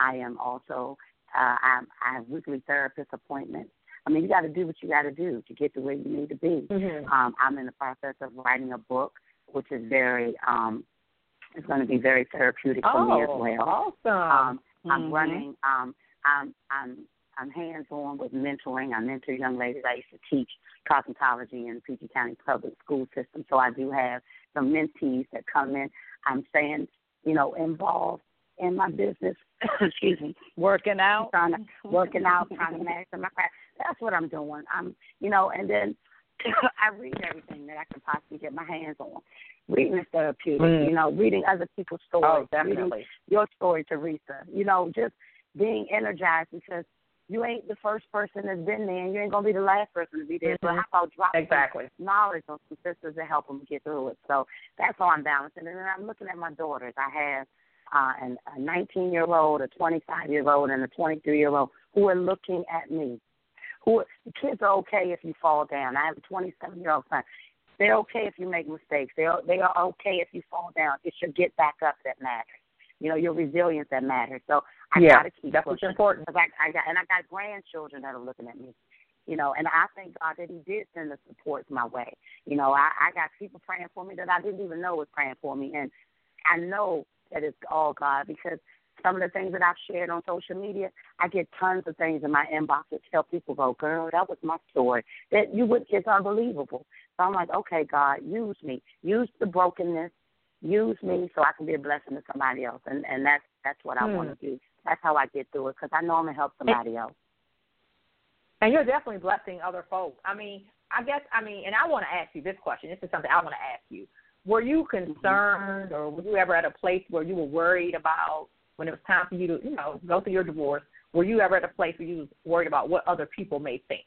S5: I am also, uh, I'm, I have weekly therapist appointments. I mean, you got to do what you got to do to get to where you need to be.
S4: Mm-hmm.
S5: Um, I'm in the process of writing a book, which is very, um, it's going to be very therapeutic for
S4: oh,
S5: me as well.
S4: Awesome.
S5: Um, I'm
S6: mm-hmm.
S5: running, um, I'm, I'm, I'm hands-on with mentoring. I mentor young ladies. I used to teach cosmetology in the P G County public school system, so I do have some mentees that come in. I'm staying, you know, involved in my business. Excuse me.
S6: Working out.
S5: Trying to, working out, trying to master my craft. That's what I'm doing. I'm, you know, and then I read everything that I can possibly get my hands on. Reading is therapeutic,
S4: Mm.
S5: you know, reading other people's stories.
S4: Oh, definitely.
S5: Reading your story, Teresa. You know, just being energized because you ain't the first person that's been there, and you ain't going to be the last person to be there.
S4: Mm-hmm.
S5: So how about dropping
S4: exactly.
S5: knowledge on some sisters to help them get through it? So that's all I'm balancing. And then I'm looking at my daughters. I have uh, an, a nineteen-year-old, a twenty-five-year-old, and a twenty-three-year-old who are looking at me. Who the kids are okay if you fall down. I have a twenty-seven-year-old son. They're okay if you make mistakes. They are, they are okay if you fall down. It's your get back up that matters. You know, your resilience that matters. So I
S4: yeah,
S5: got to keep
S4: that's
S5: pushing.
S4: what's important.
S5: I, I got, and I got grandchildren that are looking at me. You know, and I thank God that He did send the supports my way. You know, I, I got people praying for me that I didn't even know was praying for me, and I know that it's all God because some of the things that I've shared on social media, I get tons of things in my inbox that tell people, go, girl, that was my story. That you would, it's unbelievable. So I'm like, okay, God, use me. Use the brokenness. Use me so I can be a blessing to somebody else. And, and that's that's what I
S4: hmm.
S5: want to do. That's how I get through it because I know I'm going to help somebody else.
S4: And you're definitely blessing other folks. I mean, I guess, I mean, and I want to ask you this question. This is something I want to ask you. Were you concerned mm-hmm. or were you ever at a place where you were worried about when it was time for you to, you know, go through your divorce, were you ever at a place where you was worried about what other people may think?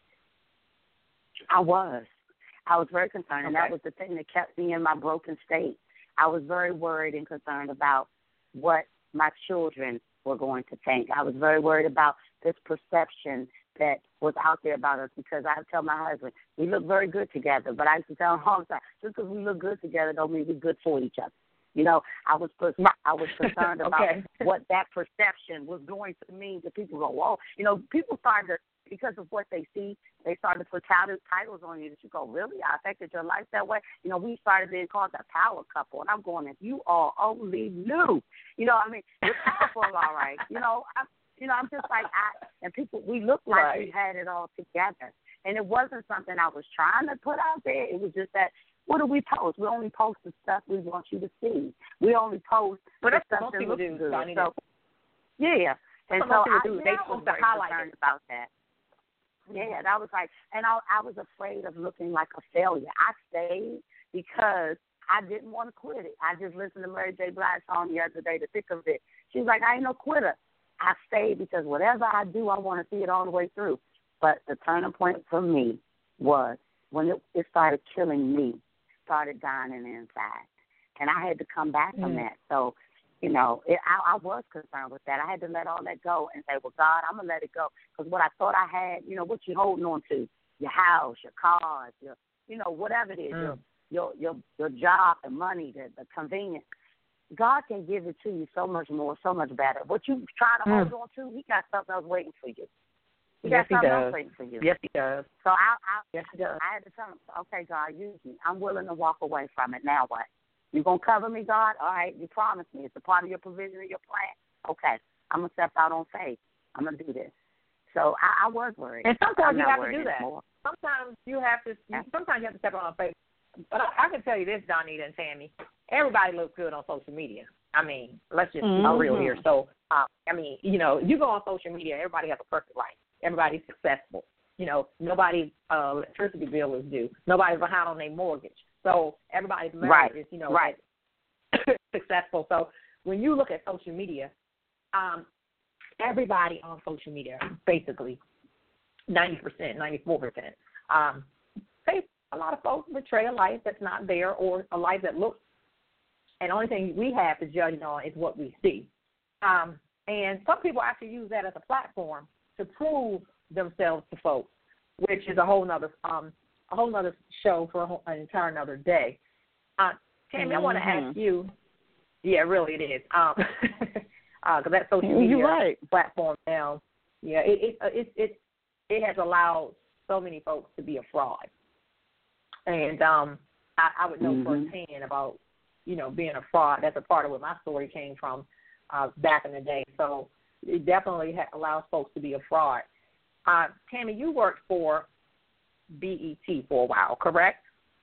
S5: I was. I was very concerned,
S4: okay.
S5: and that was the thing that kept me in my broken state. I was very worried and concerned about what my children were going to think. I was very worried about this perception that was out there about us because I tell my husband, we look very good together, but I used to tell him all the time, just because we look good together don't mean we're good for each other. You know, I was I was concerned about
S4: okay.
S5: what that perception was going to mean to people. Go, whoa, you know, people started to, because of what they see, they started to put titles on you that you go, really? I affected your life that way? You know, we started being called the power couple, and I'm going, if you all only knew, you know, I mean, you're powerful, all right. You know, I, you know, I'm just like, I, and people, we looked like
S4: right.
S5: we had it all together, and it wasn't something I was trying to put out there. It was just that. What do we post? We only post the stuff we want you to see. We only post
S4: but
S5: the
S4: that's
S5: stuff
S4: what
S5: that
S4: people
S5: looks
S4: do.
S5: good.
S4: So, I mean,
S5: so, yeah, and
S4: that's
S5: so
S4: what
S5: I,
S4: people do.
S5: yeah,
S4: They
S5: I was
S4: post to
S5: very
S4: highlight
S5: concerned
S4: it.
S5: about that. Yeah, that was like, and I, I was afraid of looking like a failure. I stayed because I didn't want to quit it. I just listened to Mary J. Blige song the other day, The Thick of It. She was like, I ain't no quitter. I stayed because whatever I do, I want to see it all the way through. But the turning point for me was when it, it started killing me. Started dying in the inside, and I had to come back from
S4: mm.
S5: that. So, you know, it, I, I was concerned with that. I had to let all that go and say, well, God, I'm going to let it go. Because what I thought I had, you know, what you holding on to, your house, your cars, your, you know, whatever it is,
S4: mm.
S5: your, your your your job, the money, the, the convenience, God can give it to you so much more, so much better. What you trying to
S4: mm.
S5: hold on to, He got something else waiting for you. He
S4: yes,
S5: got something
S4: he does.
S5: else waiting for you.
S4: Yes, he does.
S5: So I, I,
S4: yes, he does.
S5: I had to tell him, okay, God, use me. I'm willing to walk away from it. Now what? You going to cover me, God? All right, you promised me. It's a part of your provision and your plan. Okay, I'm going to step out on faith. I'm going to do this. So I, I was worried.
S4: And sometimes
S5: I'm
S4: you
S5: not
S4: have to do that.
S5: anymore.
S4: Sometimes you have to.
S5: Yeah.
S4: Sometimes you have to step out on faith. But I, I can tell you this, Donita and Tammy. Everybody looks good on social media. I mean, let's just
S6: mm-hmm.
S4: be real here. So, um, I mean, you know, you go on social media, everybody has a perfect life. Everybody's successful. You know, nobody's uh, electricity bill is due. Nobody's behind on their mortgage. So everybody's marriage
S5: right.
S4: is, you know,
S5: right.
S4: successful. So when you look at social media, um, everybody on social media, basically ninety percent, ninety-four percent, um, they, a lot of folks portray a life that's not there or a life that looks, and the only thing we have to judge on is what we see. Um, and some people actually use that as a platform to prove themselves to folks, which is a whole nother um, a whole nother show for a whole, an entire another day. Uh, Tammy, mm-hmm. I want to ask you. Yeah, really, it is. Um, because uh, that social media
S6: You're right.
S4: platform now, yeah, it it, uh, it it it has allowed so many folks to be a fraud, and um, I, I would know
S6: mm-hmm.
S4: firsthand about you know being a fraud. That's a part of where my story came from uh, back in the day. So it definitely ha- allows folks to be a fraud. Uh, Tammy, you worked for B E T for a while, correct?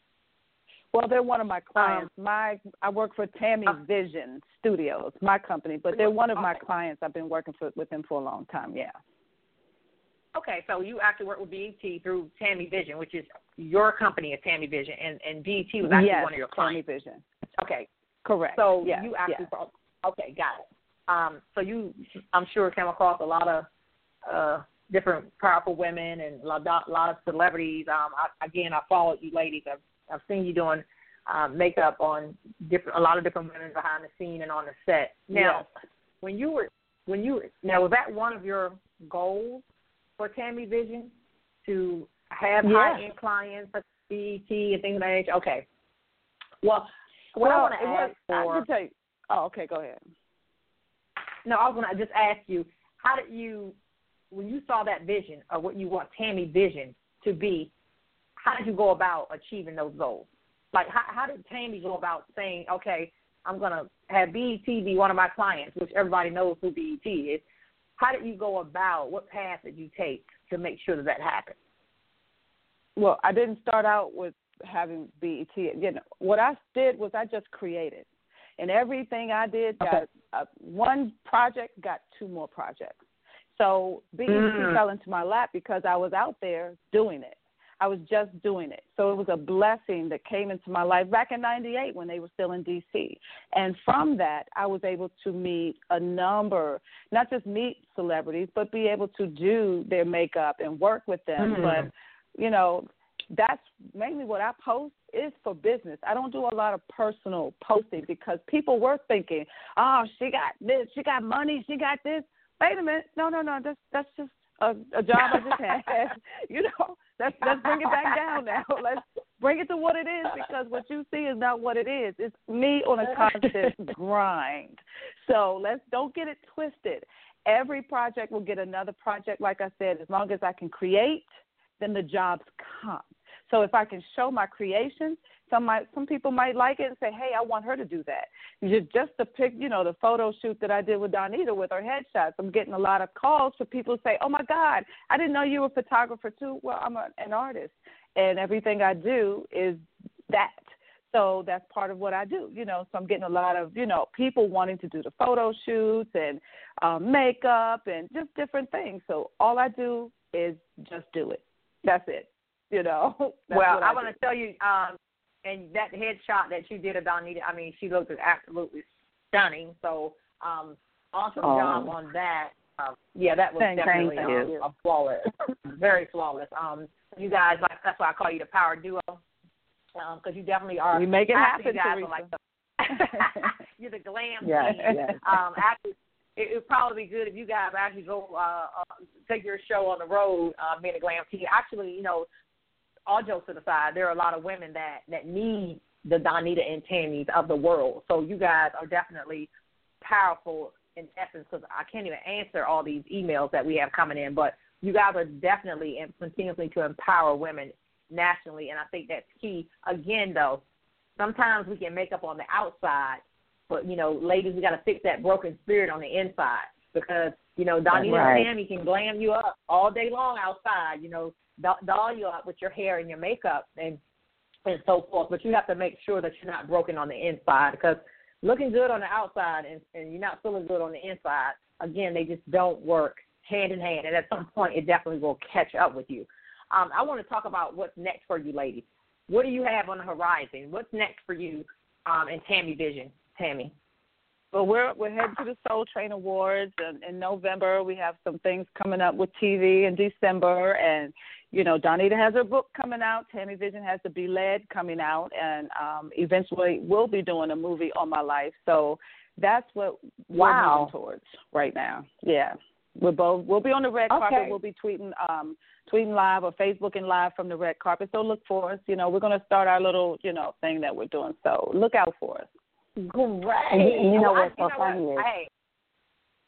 S6: Well, they're one of my clients.
S4: Um,
S6: my I work for Tammy uh, Vision Studios, my company, but they're one of okay. my clients. I've been working for, with them for a long time, yeah.
S4: Okay, so you actually work with B E T through Tammy Vision, which is your company at Tammy Vision, and, and B E T was actually
S6: yes,
S4: one of your clients.
S6: Tammy Vision.
S4: Okay.
S6: Correct.
S4: So
S6: yes,
S4: you actually,
S6: yes.
S4: okay, got it. Um, so you, I'm sure, came across a lot of uh, different powerful women and a lot, a lot of celebrities. Um, I, again, I followed you ladies. I've, I've seen you doing um, makeup on different, a lot of different women behind the scene and on the set. Now,
S6: yes.
S4: when you were, when you, now was that one of your goals for Tammy Vision to have
S6: yes.
S4: high-end clients like B E T and things of that nature? Okay. Well, what
S6: well,
S4: I want to ask
S6: was,
S4: for.
S6: I can tell you, oh, okay, go ahead.
S4: No, I was going to just ask you, how did you, when you saw that vision of what you want Tammy Vision to be, how did you go about achieving those goals? Like, how, how did Tammy go about saying, okay, I'm going to have B E T be one of my clients, which everybody knows who B E T is. How did you go about, what path did you take to make sure that that happened?
S6: Well, I didn't start out with having B E T. You know, what I did was I just created. And everything I did got
S4: okay.
S6: uh, one project got two more projects. So B E T mm. fell into my lap because I was out there doing it. I was just doing it. So it was a blessing that came into my life back in ninety-eight when they were still in D C. And from that, I was able to meet a number, not just meet celebrities, but be able to do their makeup and work with them. Mm. But, you know, that's mainly what I post is for business. I don't do a lot of personal posting because people were thinking, oh, she got this, she got money, she got this. Wait a minute. No, no, no. That's that's just a, a job I just had. You know, let's, let's bring it back down now. Let's bring it to what it is because what you see is not what it is. It's me on a constant grind. So let's don't get it twisted. Every project will get another project, like I said, as long as I can create, then the jobs come. So if I can show my creations, some might, some people might like it and say, hey, I want her to do that. Just to pick, you know, the photo shoot that I did with Donita with her headshots, I'm getting a lot of calls for people to say, oh, my God, I didn't know you were a photographer too. Well, I'm a, an artist, and everything I do is that. So that's part of what I do, you know. So I'm getting a lot of, you know, people wanting to do the photo shoots and um, makeup and just different things. So all I do is just do it. That's it. You know.
S4: Well, I,
S6: I
S4: want to tell you, um, and that headshot that you did of Donita, I mean, she looked absolutely stunning. So, um, awesome oh. job on that. Uh, yeah, that was
S6: thank,
S4: definitely
S6: thank
S4: um, a flawless, very flawless. Um, you guys, like that's why I call you the power duo, because um, you definitely are.
S6: We make it happen,
S4: you guys
S6: Teresa.
S4: are like the, you're the glam
S6: yes,
S4: team.
S6: Yes.
S4: Um, actually, it would probably be good if you guys actually go uh, uh, take your show on the road, uh, being a glam team. Actually, you know, all jokes to the side, there are a lot of women that, that need the Donita and Tammys of the world. So you guys are definitely powerful in essence because I can't even answer all these emails that we have coming in, but you guys are definitely and continuously to empower women nationally, and I think that's key. Again, though, sometimes we can make up on the outside, but, you know, ladies, we got to fix that broken spirit on the inside because, you know, Donita right. and Tammy can glam you up all day long outside, you know, doll you up with your hair and your makeup and and so forth. But you have to make sure that you're not broken on the inside because looking good on the outside and, and you're not feeling good on the inside, again, they just don't work hand in hand. And at some point, it definitely will catch up with you. Um, I want to talk about what's next for you ladies. What do you have on the horizon? What's next for you um, in Tammy Vision, Tammy?
S6: Well, we're we're heading to the Soul Train Awards in, in November. We have some things coming up with T V in December, and you know, Donita has her book coming out. Tammy Vision has the Be Led coming out, and um, eventually we'll be doing a movie on my life. So that's what
S4: wow.
S6: we're moving towards right now. Yeah, we're both we'll be on the red
S4: okay.
S6: carpet. We'll be tweeting um, tweeting live or Facebooking live from the red carpet. So look for us. You know, we're going to start our little you know thing that we're doing. So look out for us.
S4: Great.
S5: And you, you know
S4: well,
S5: what's so funny is,
S4: hey,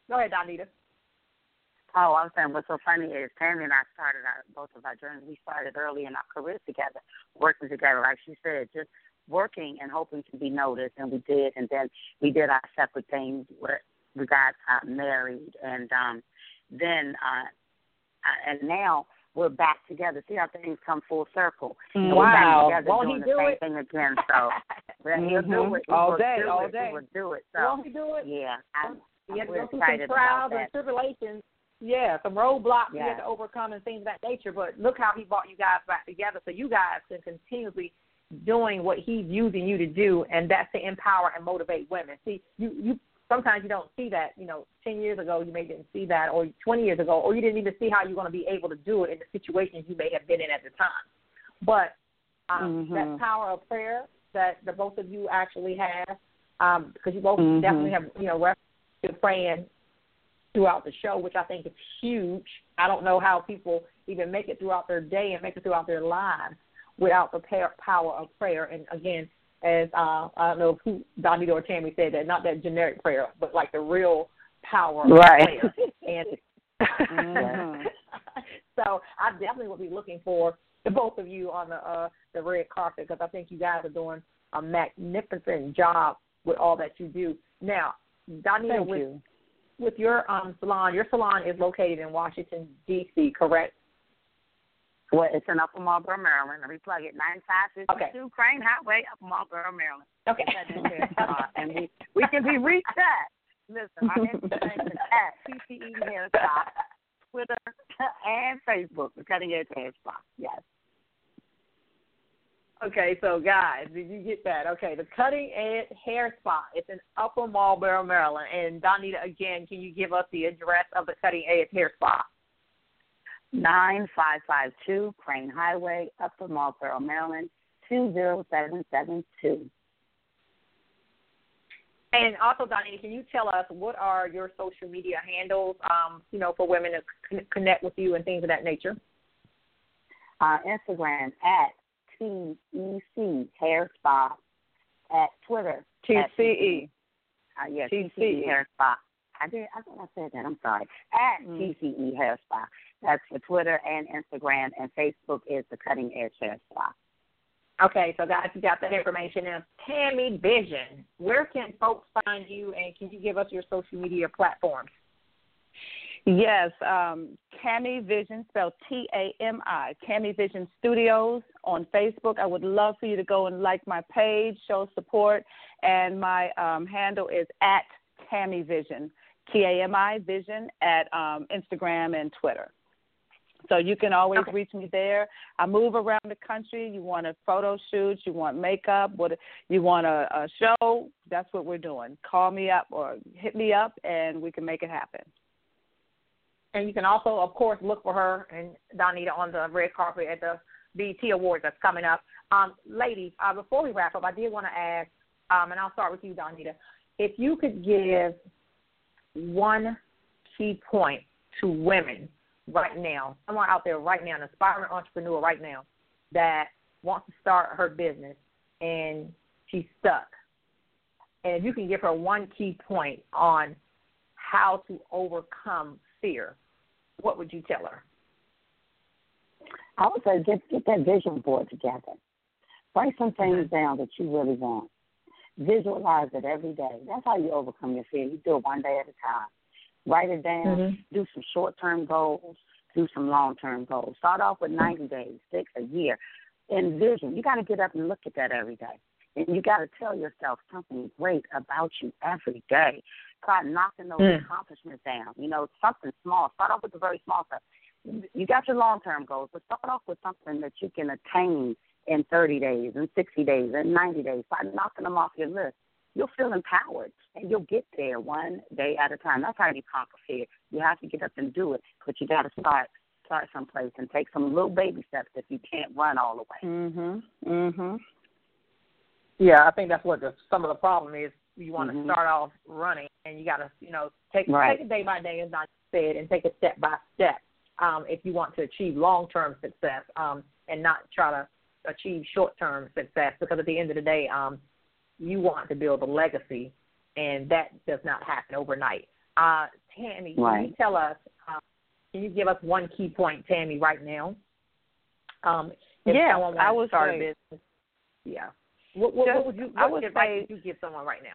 S4: Go ahead, Donita.
S5: Oh, I was saying what's so funny is Tammy and I started our, both of our journeys. We started early in our careers together, working together, like she said, just working and hoping to be noticed, and we did. And then we did our separate things where we got uh, married, and um, then uh, and now we're back together. See how things come full circle.
S4: Mm,
S5: and
S4: wow.
S5: We're back together
S4: Won't
S5: doing
S4: he
S5: the
S4: do
S5: same
S4: it?
S5: thing again. So mm-hmm. he'll do it. He
S6: all
S5: will
S6: day,
S5: do
S6: all
S5: it.
S6: day.
S5: He will do it. So
S4: Won't he do it?
S5: yeah, I'm,
S4: You have to
S5: we're
S4: go through
S5: excited
S4: some trials
S5: about
S4: and
S5: that.
S4: tribulations. Yeah, some roadblocks
S5: Yeah.
S4: you have to overcome and things of that nature. But look how he brought you guys back together, so you guys can continuously doing what he's using you to do, and that's to empower and motivate women. See, you you sometimes you don't see that. You know, ten years ago you may didn't see that, or twenty years ago, or you didn't even see how you're going to be able to do it in the situations you may have been in at the time. But um,
S6: mm-hmm.
S4: that power of prayer that the both of you actually have, um, because you both
S6: mm-hmm.
S4: definitely have, you know, reference to praying throughout the show, which I think is huge. I don't know how people even make it throughout their day and make it throughout their lives without the power of prayer. And again, as uh, I don't know who Donnie or Tammy said that, not that generic prayer, but like the real power
S5: right.
S4: of prayer. And mm-hmm. So I definitely will be looking for the both of you on the uh, the red carpet, because I think you guys are doing a magnificent job with all that you do. Now, Donnie, with
S6: you.
S4: with your um, salon, your salon is located in Washington, D C, correct?
S5: Well, it's in Upper Marlboro, Maryland. Let me plug it. ninety-five fifty-two
S4: Okay.
S5: Crane Highway, Upper Marlboro, Maryland.
S4: Okay.
S5: And we, we can be reached at, listen, our Instagram is at T C E Hair Spa, Twitter, and Facebook, the Cutting Edge Hair Spa. Yes.
S4: Okay, so guys, did you get that? Okay, the Cutting Edge Hair Spa. It's in Upper Marlboro, Maryland. And Donita, again, can you give us the address of the Cutting Edge Hair Spa?
S5: nine five five two Crane Highway, Upper Marlboro, Maryland, two zero seven seven two.
S4: And also, Donita, can you tell us what are your social media handles, um, you know, for women to con- connect with you and things of that nature?
S5: Uh, Instagram at T E C Hair Spa, at Twitter
S6: T C E.
S5: Uh, yes,
S6: T C E.
S5: T C E Hair Spa. I did. I thought I said that. I'm sorry. At
S6: Mm.
S5: T C E Hair Spa. That's for Twitter and Instagram, and Facebook is the Cutting Edge Hair Spa.
S4: Okay, so guys, you got that information. Now, Tammy Vision, where can folks find you, and can you give us your social media platforms?
S6: Yes, um, Tammy Vision, spelled T A M I, Tammy Vision Studios on Facebook. I would love for you to go and like my page, show support, and my um, handle is at Tammy Vision, T A M I Vision, at um, Instagram and Twitter. So you can always
S4: okay.
S6: reach me there. I move around the country. You want a photo shoot, you want makeup, what you want a, a show, that's what we're doing. Call me up or hit me up, and we can make it happen.
S4: And you can also, of course, look for her and Donita on the red carpet at the B E T Awards that's coming up. Um, ladies, uh, before we wrap up, I did want to ask, um, and I'll start with you, Donita, if you could give one key point to women right now, someone out there right now, an aspiring entrepreneur right now that wants to start her business and she's stuck, and if you can give her one key point on how to overcome fear, what would you tell her?
S5: I would say get, get that vision board together. Write some things mm-hmm. down that you really want. Visualize it every day. That's how you overcome your fear. You do it one day at a time. Write it down. Mm-hmm. Do some short-term goals. Do some long-term goals. Start off with ninety days, six, a year. Envision. You got to get up and look at that every day. And you got to tell yourself something great about you every day. Start knocking those mm. accomplishments down. You know, something small. Start off with the very small stuff. You got your long-term goals, but start off with something that you can attain in thirty days, in sixty days, in ninety days. Start knocking them off your list. You'll feel empowered, and you'll get there one day at a time. That's how you conquer fear. You have to get up and do it, but you got to start start someplace and take some little baby steps if you can't run all the way.
S6: Mhm. Mhm.
S4: Yeah, I think that's what the, some of the problem is. You want
S5: mm-hmm.
S4: to start off running, and you got to, you know, take
S5: right.
S4: take it day by day, as I said, and take it step by step. Um, if you want to achieve long-term success, um, and not try to achieve short-term success, because at the end of the day, um, you want to build a legacy, and that does not happen overnight. Uh, Tammy,
S5: Right.
S4: can you tell us, um, can you give us one key point, Tammy, right now? Um, if
S6: Yes,
S4: someone
S6: I
S4: wants
S6: would
S4: to start
S6: say-
S4: a business. Yeah. What, what,
S6: Just-
S4: what would you, what
S6: I would
S4: advice
S6: say-
S4: would you give someone right now?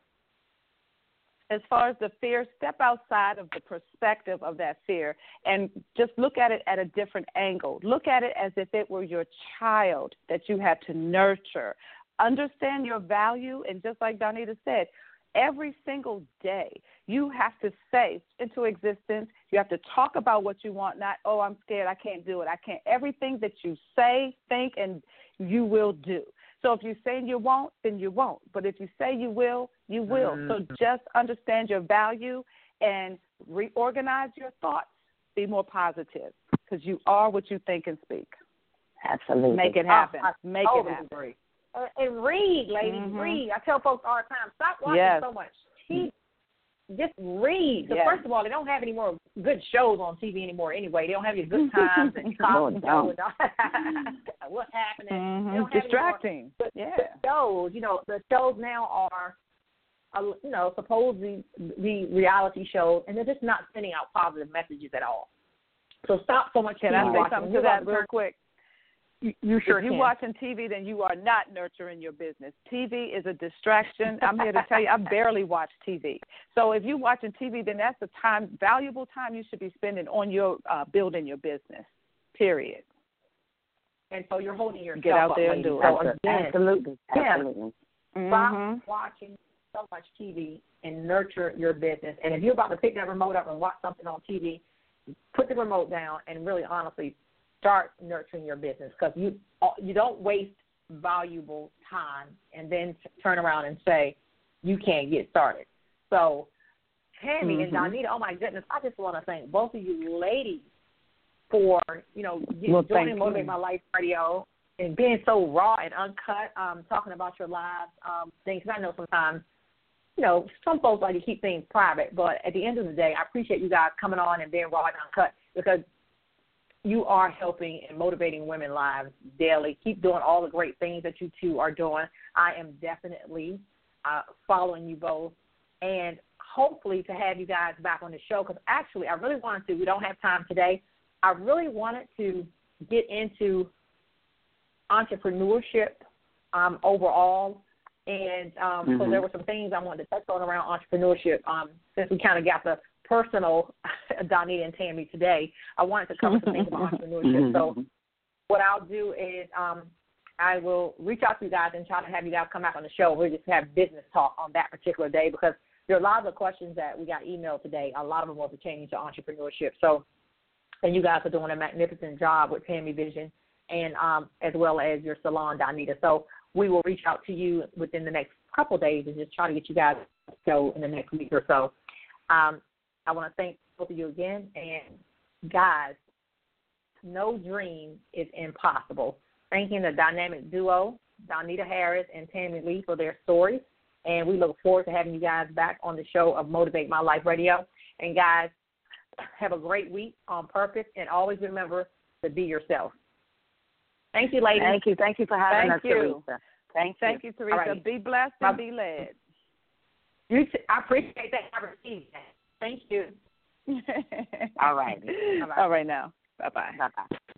S6: As far as the fear, step outside of the perspective of that fear and just look at it at a different angle. Look at it as if it were your child that you had to nurture. Understand your value, and just like Donita said, every single day you have to say into existence, you have to talk about what you want, not, oh, I'm scared, I can't do it, I can't. Everything that you say, think, and you will do. So if you say you won't, then you won't. But if you say you will, you will.
S4: Mm-hmm.
S6: So just understand your value and reorganize your thoughts. Be more positive, because you are what you think and speak.
S5: Absolutely.
S6: Make it
S4: Oh,
S6: happen.
S4: I
S6: Make
S4: totally
S6: it happen.
S4: agree. Uh, and read, ladies,
S6: Mhm.
S4: read. I tell folks all the time, stop watching
S6: Yes.
S4: so much T V. Just read. So
S6: Yes.
S4: first of all, they don't have any more good shows on T V anymore anyway. They don't have any good times and Cosby Show and all- what's happening.
S6: Mm-hmm.
S4: They don't have
S6: Distracting.
S4: But
S6: Yeah.
S4: the shows, you know, the shows now are, uh, you know, supposedly the reality shows, and they're just not sending out positive messages at all. So stop so much
S6: Can
S4: T V
S6: I say
S4: watching.
S6: something
S4: You're
S6: to that
S4: about to
S6: real
S4: turn-
S6: quick?
S4: You, you sure
S6: If you're
S4: can.
S6: watching T V, then you are not nurturing your business. T V is a distraction. I'm here to tell you, I barely watch T V. So if you're watching T V, then that's the time, valuable time you should be spending on your uh, building your business, period.
S4: And so you're holding yourself
S6: Get out
S4: up,
S6: there and
S4: ladies.
S6: do it.
S4: So
S5: Absolutely.
S4: again,
S5: Absolutely.
S4: Yeah.
S5: Absolutely.
S4: stop
S6: Mhm.
S4: watching so much T V and nurture your business. And if you're about to pick that remote up and watch something on T V, put the remote down and really honestly start nurturing your business, because you you don't waste valuable time and then t- turn around and say you can't get started. So Tammy
S6: Mhm.
S4: and Donita, oh my goodness, I just want to thank both of you ladies for, you know, getting,
S6: Well, thank
S4: joining Motivate
S6: you.
S4: My Life Radio and being so raw and uncut, um, talking about your lives, um, things. I know sometimes, you know, some folks like to keep things private, but at the end of the day, I appreciate you guys coming on and being raw and uncut, because you are helping and motivating women's lives daily. Keep doing all the great things that you two are doing. I am definitely uh, following you both, and hopefully to have you guys back on the show, because actually I really wanted to. We don't have time today. I really wanted to get into entrepreneurship um, overall, and um,
S5: Mm-hmm.
S4: so there were some things I wanted to touch on around entrepreneurship. Um, since we kind of got the personal Donita and Tammy today, I wanted to cover some things about entrepreneurship. So what I'll do is um, I will reach out to you guys and try to have you guys come back on the show. We'll just have business talk on that particular day, because there are a lot of the questions that we got emailed today. A lot of them were pertaining to entrepreneurship. So, and you guys are doing a magnificent job with Tammy Vision, and um, as well as your salon, Donita. So we will reach out to you within the next couple of days and just try to get you guys to go in the next week or so. Um, I want to thank both of you again. And, guys, no dream is impossible. Thanking the dynamic duo, Donita Harris and Tammy Lee, for their stories. And we look forward to having you guys back on the show of Motivate My Life Radio. And, guys, have a great week on purpose, and always remember to be yourself. Thank you, ladies.
S5: Thank you. Thank you for having
S6: Thank
S5: us,
S6: you.
S5: Teresa. Thank you.
S6: Thank you, Teresa.
S4: right.
S6: Be blessed and be led.
S4: You t- I appreciate that. I received that. Thank you.
S5: All right.
S6: All right now. Bye-bye.
S5: Bye-bye.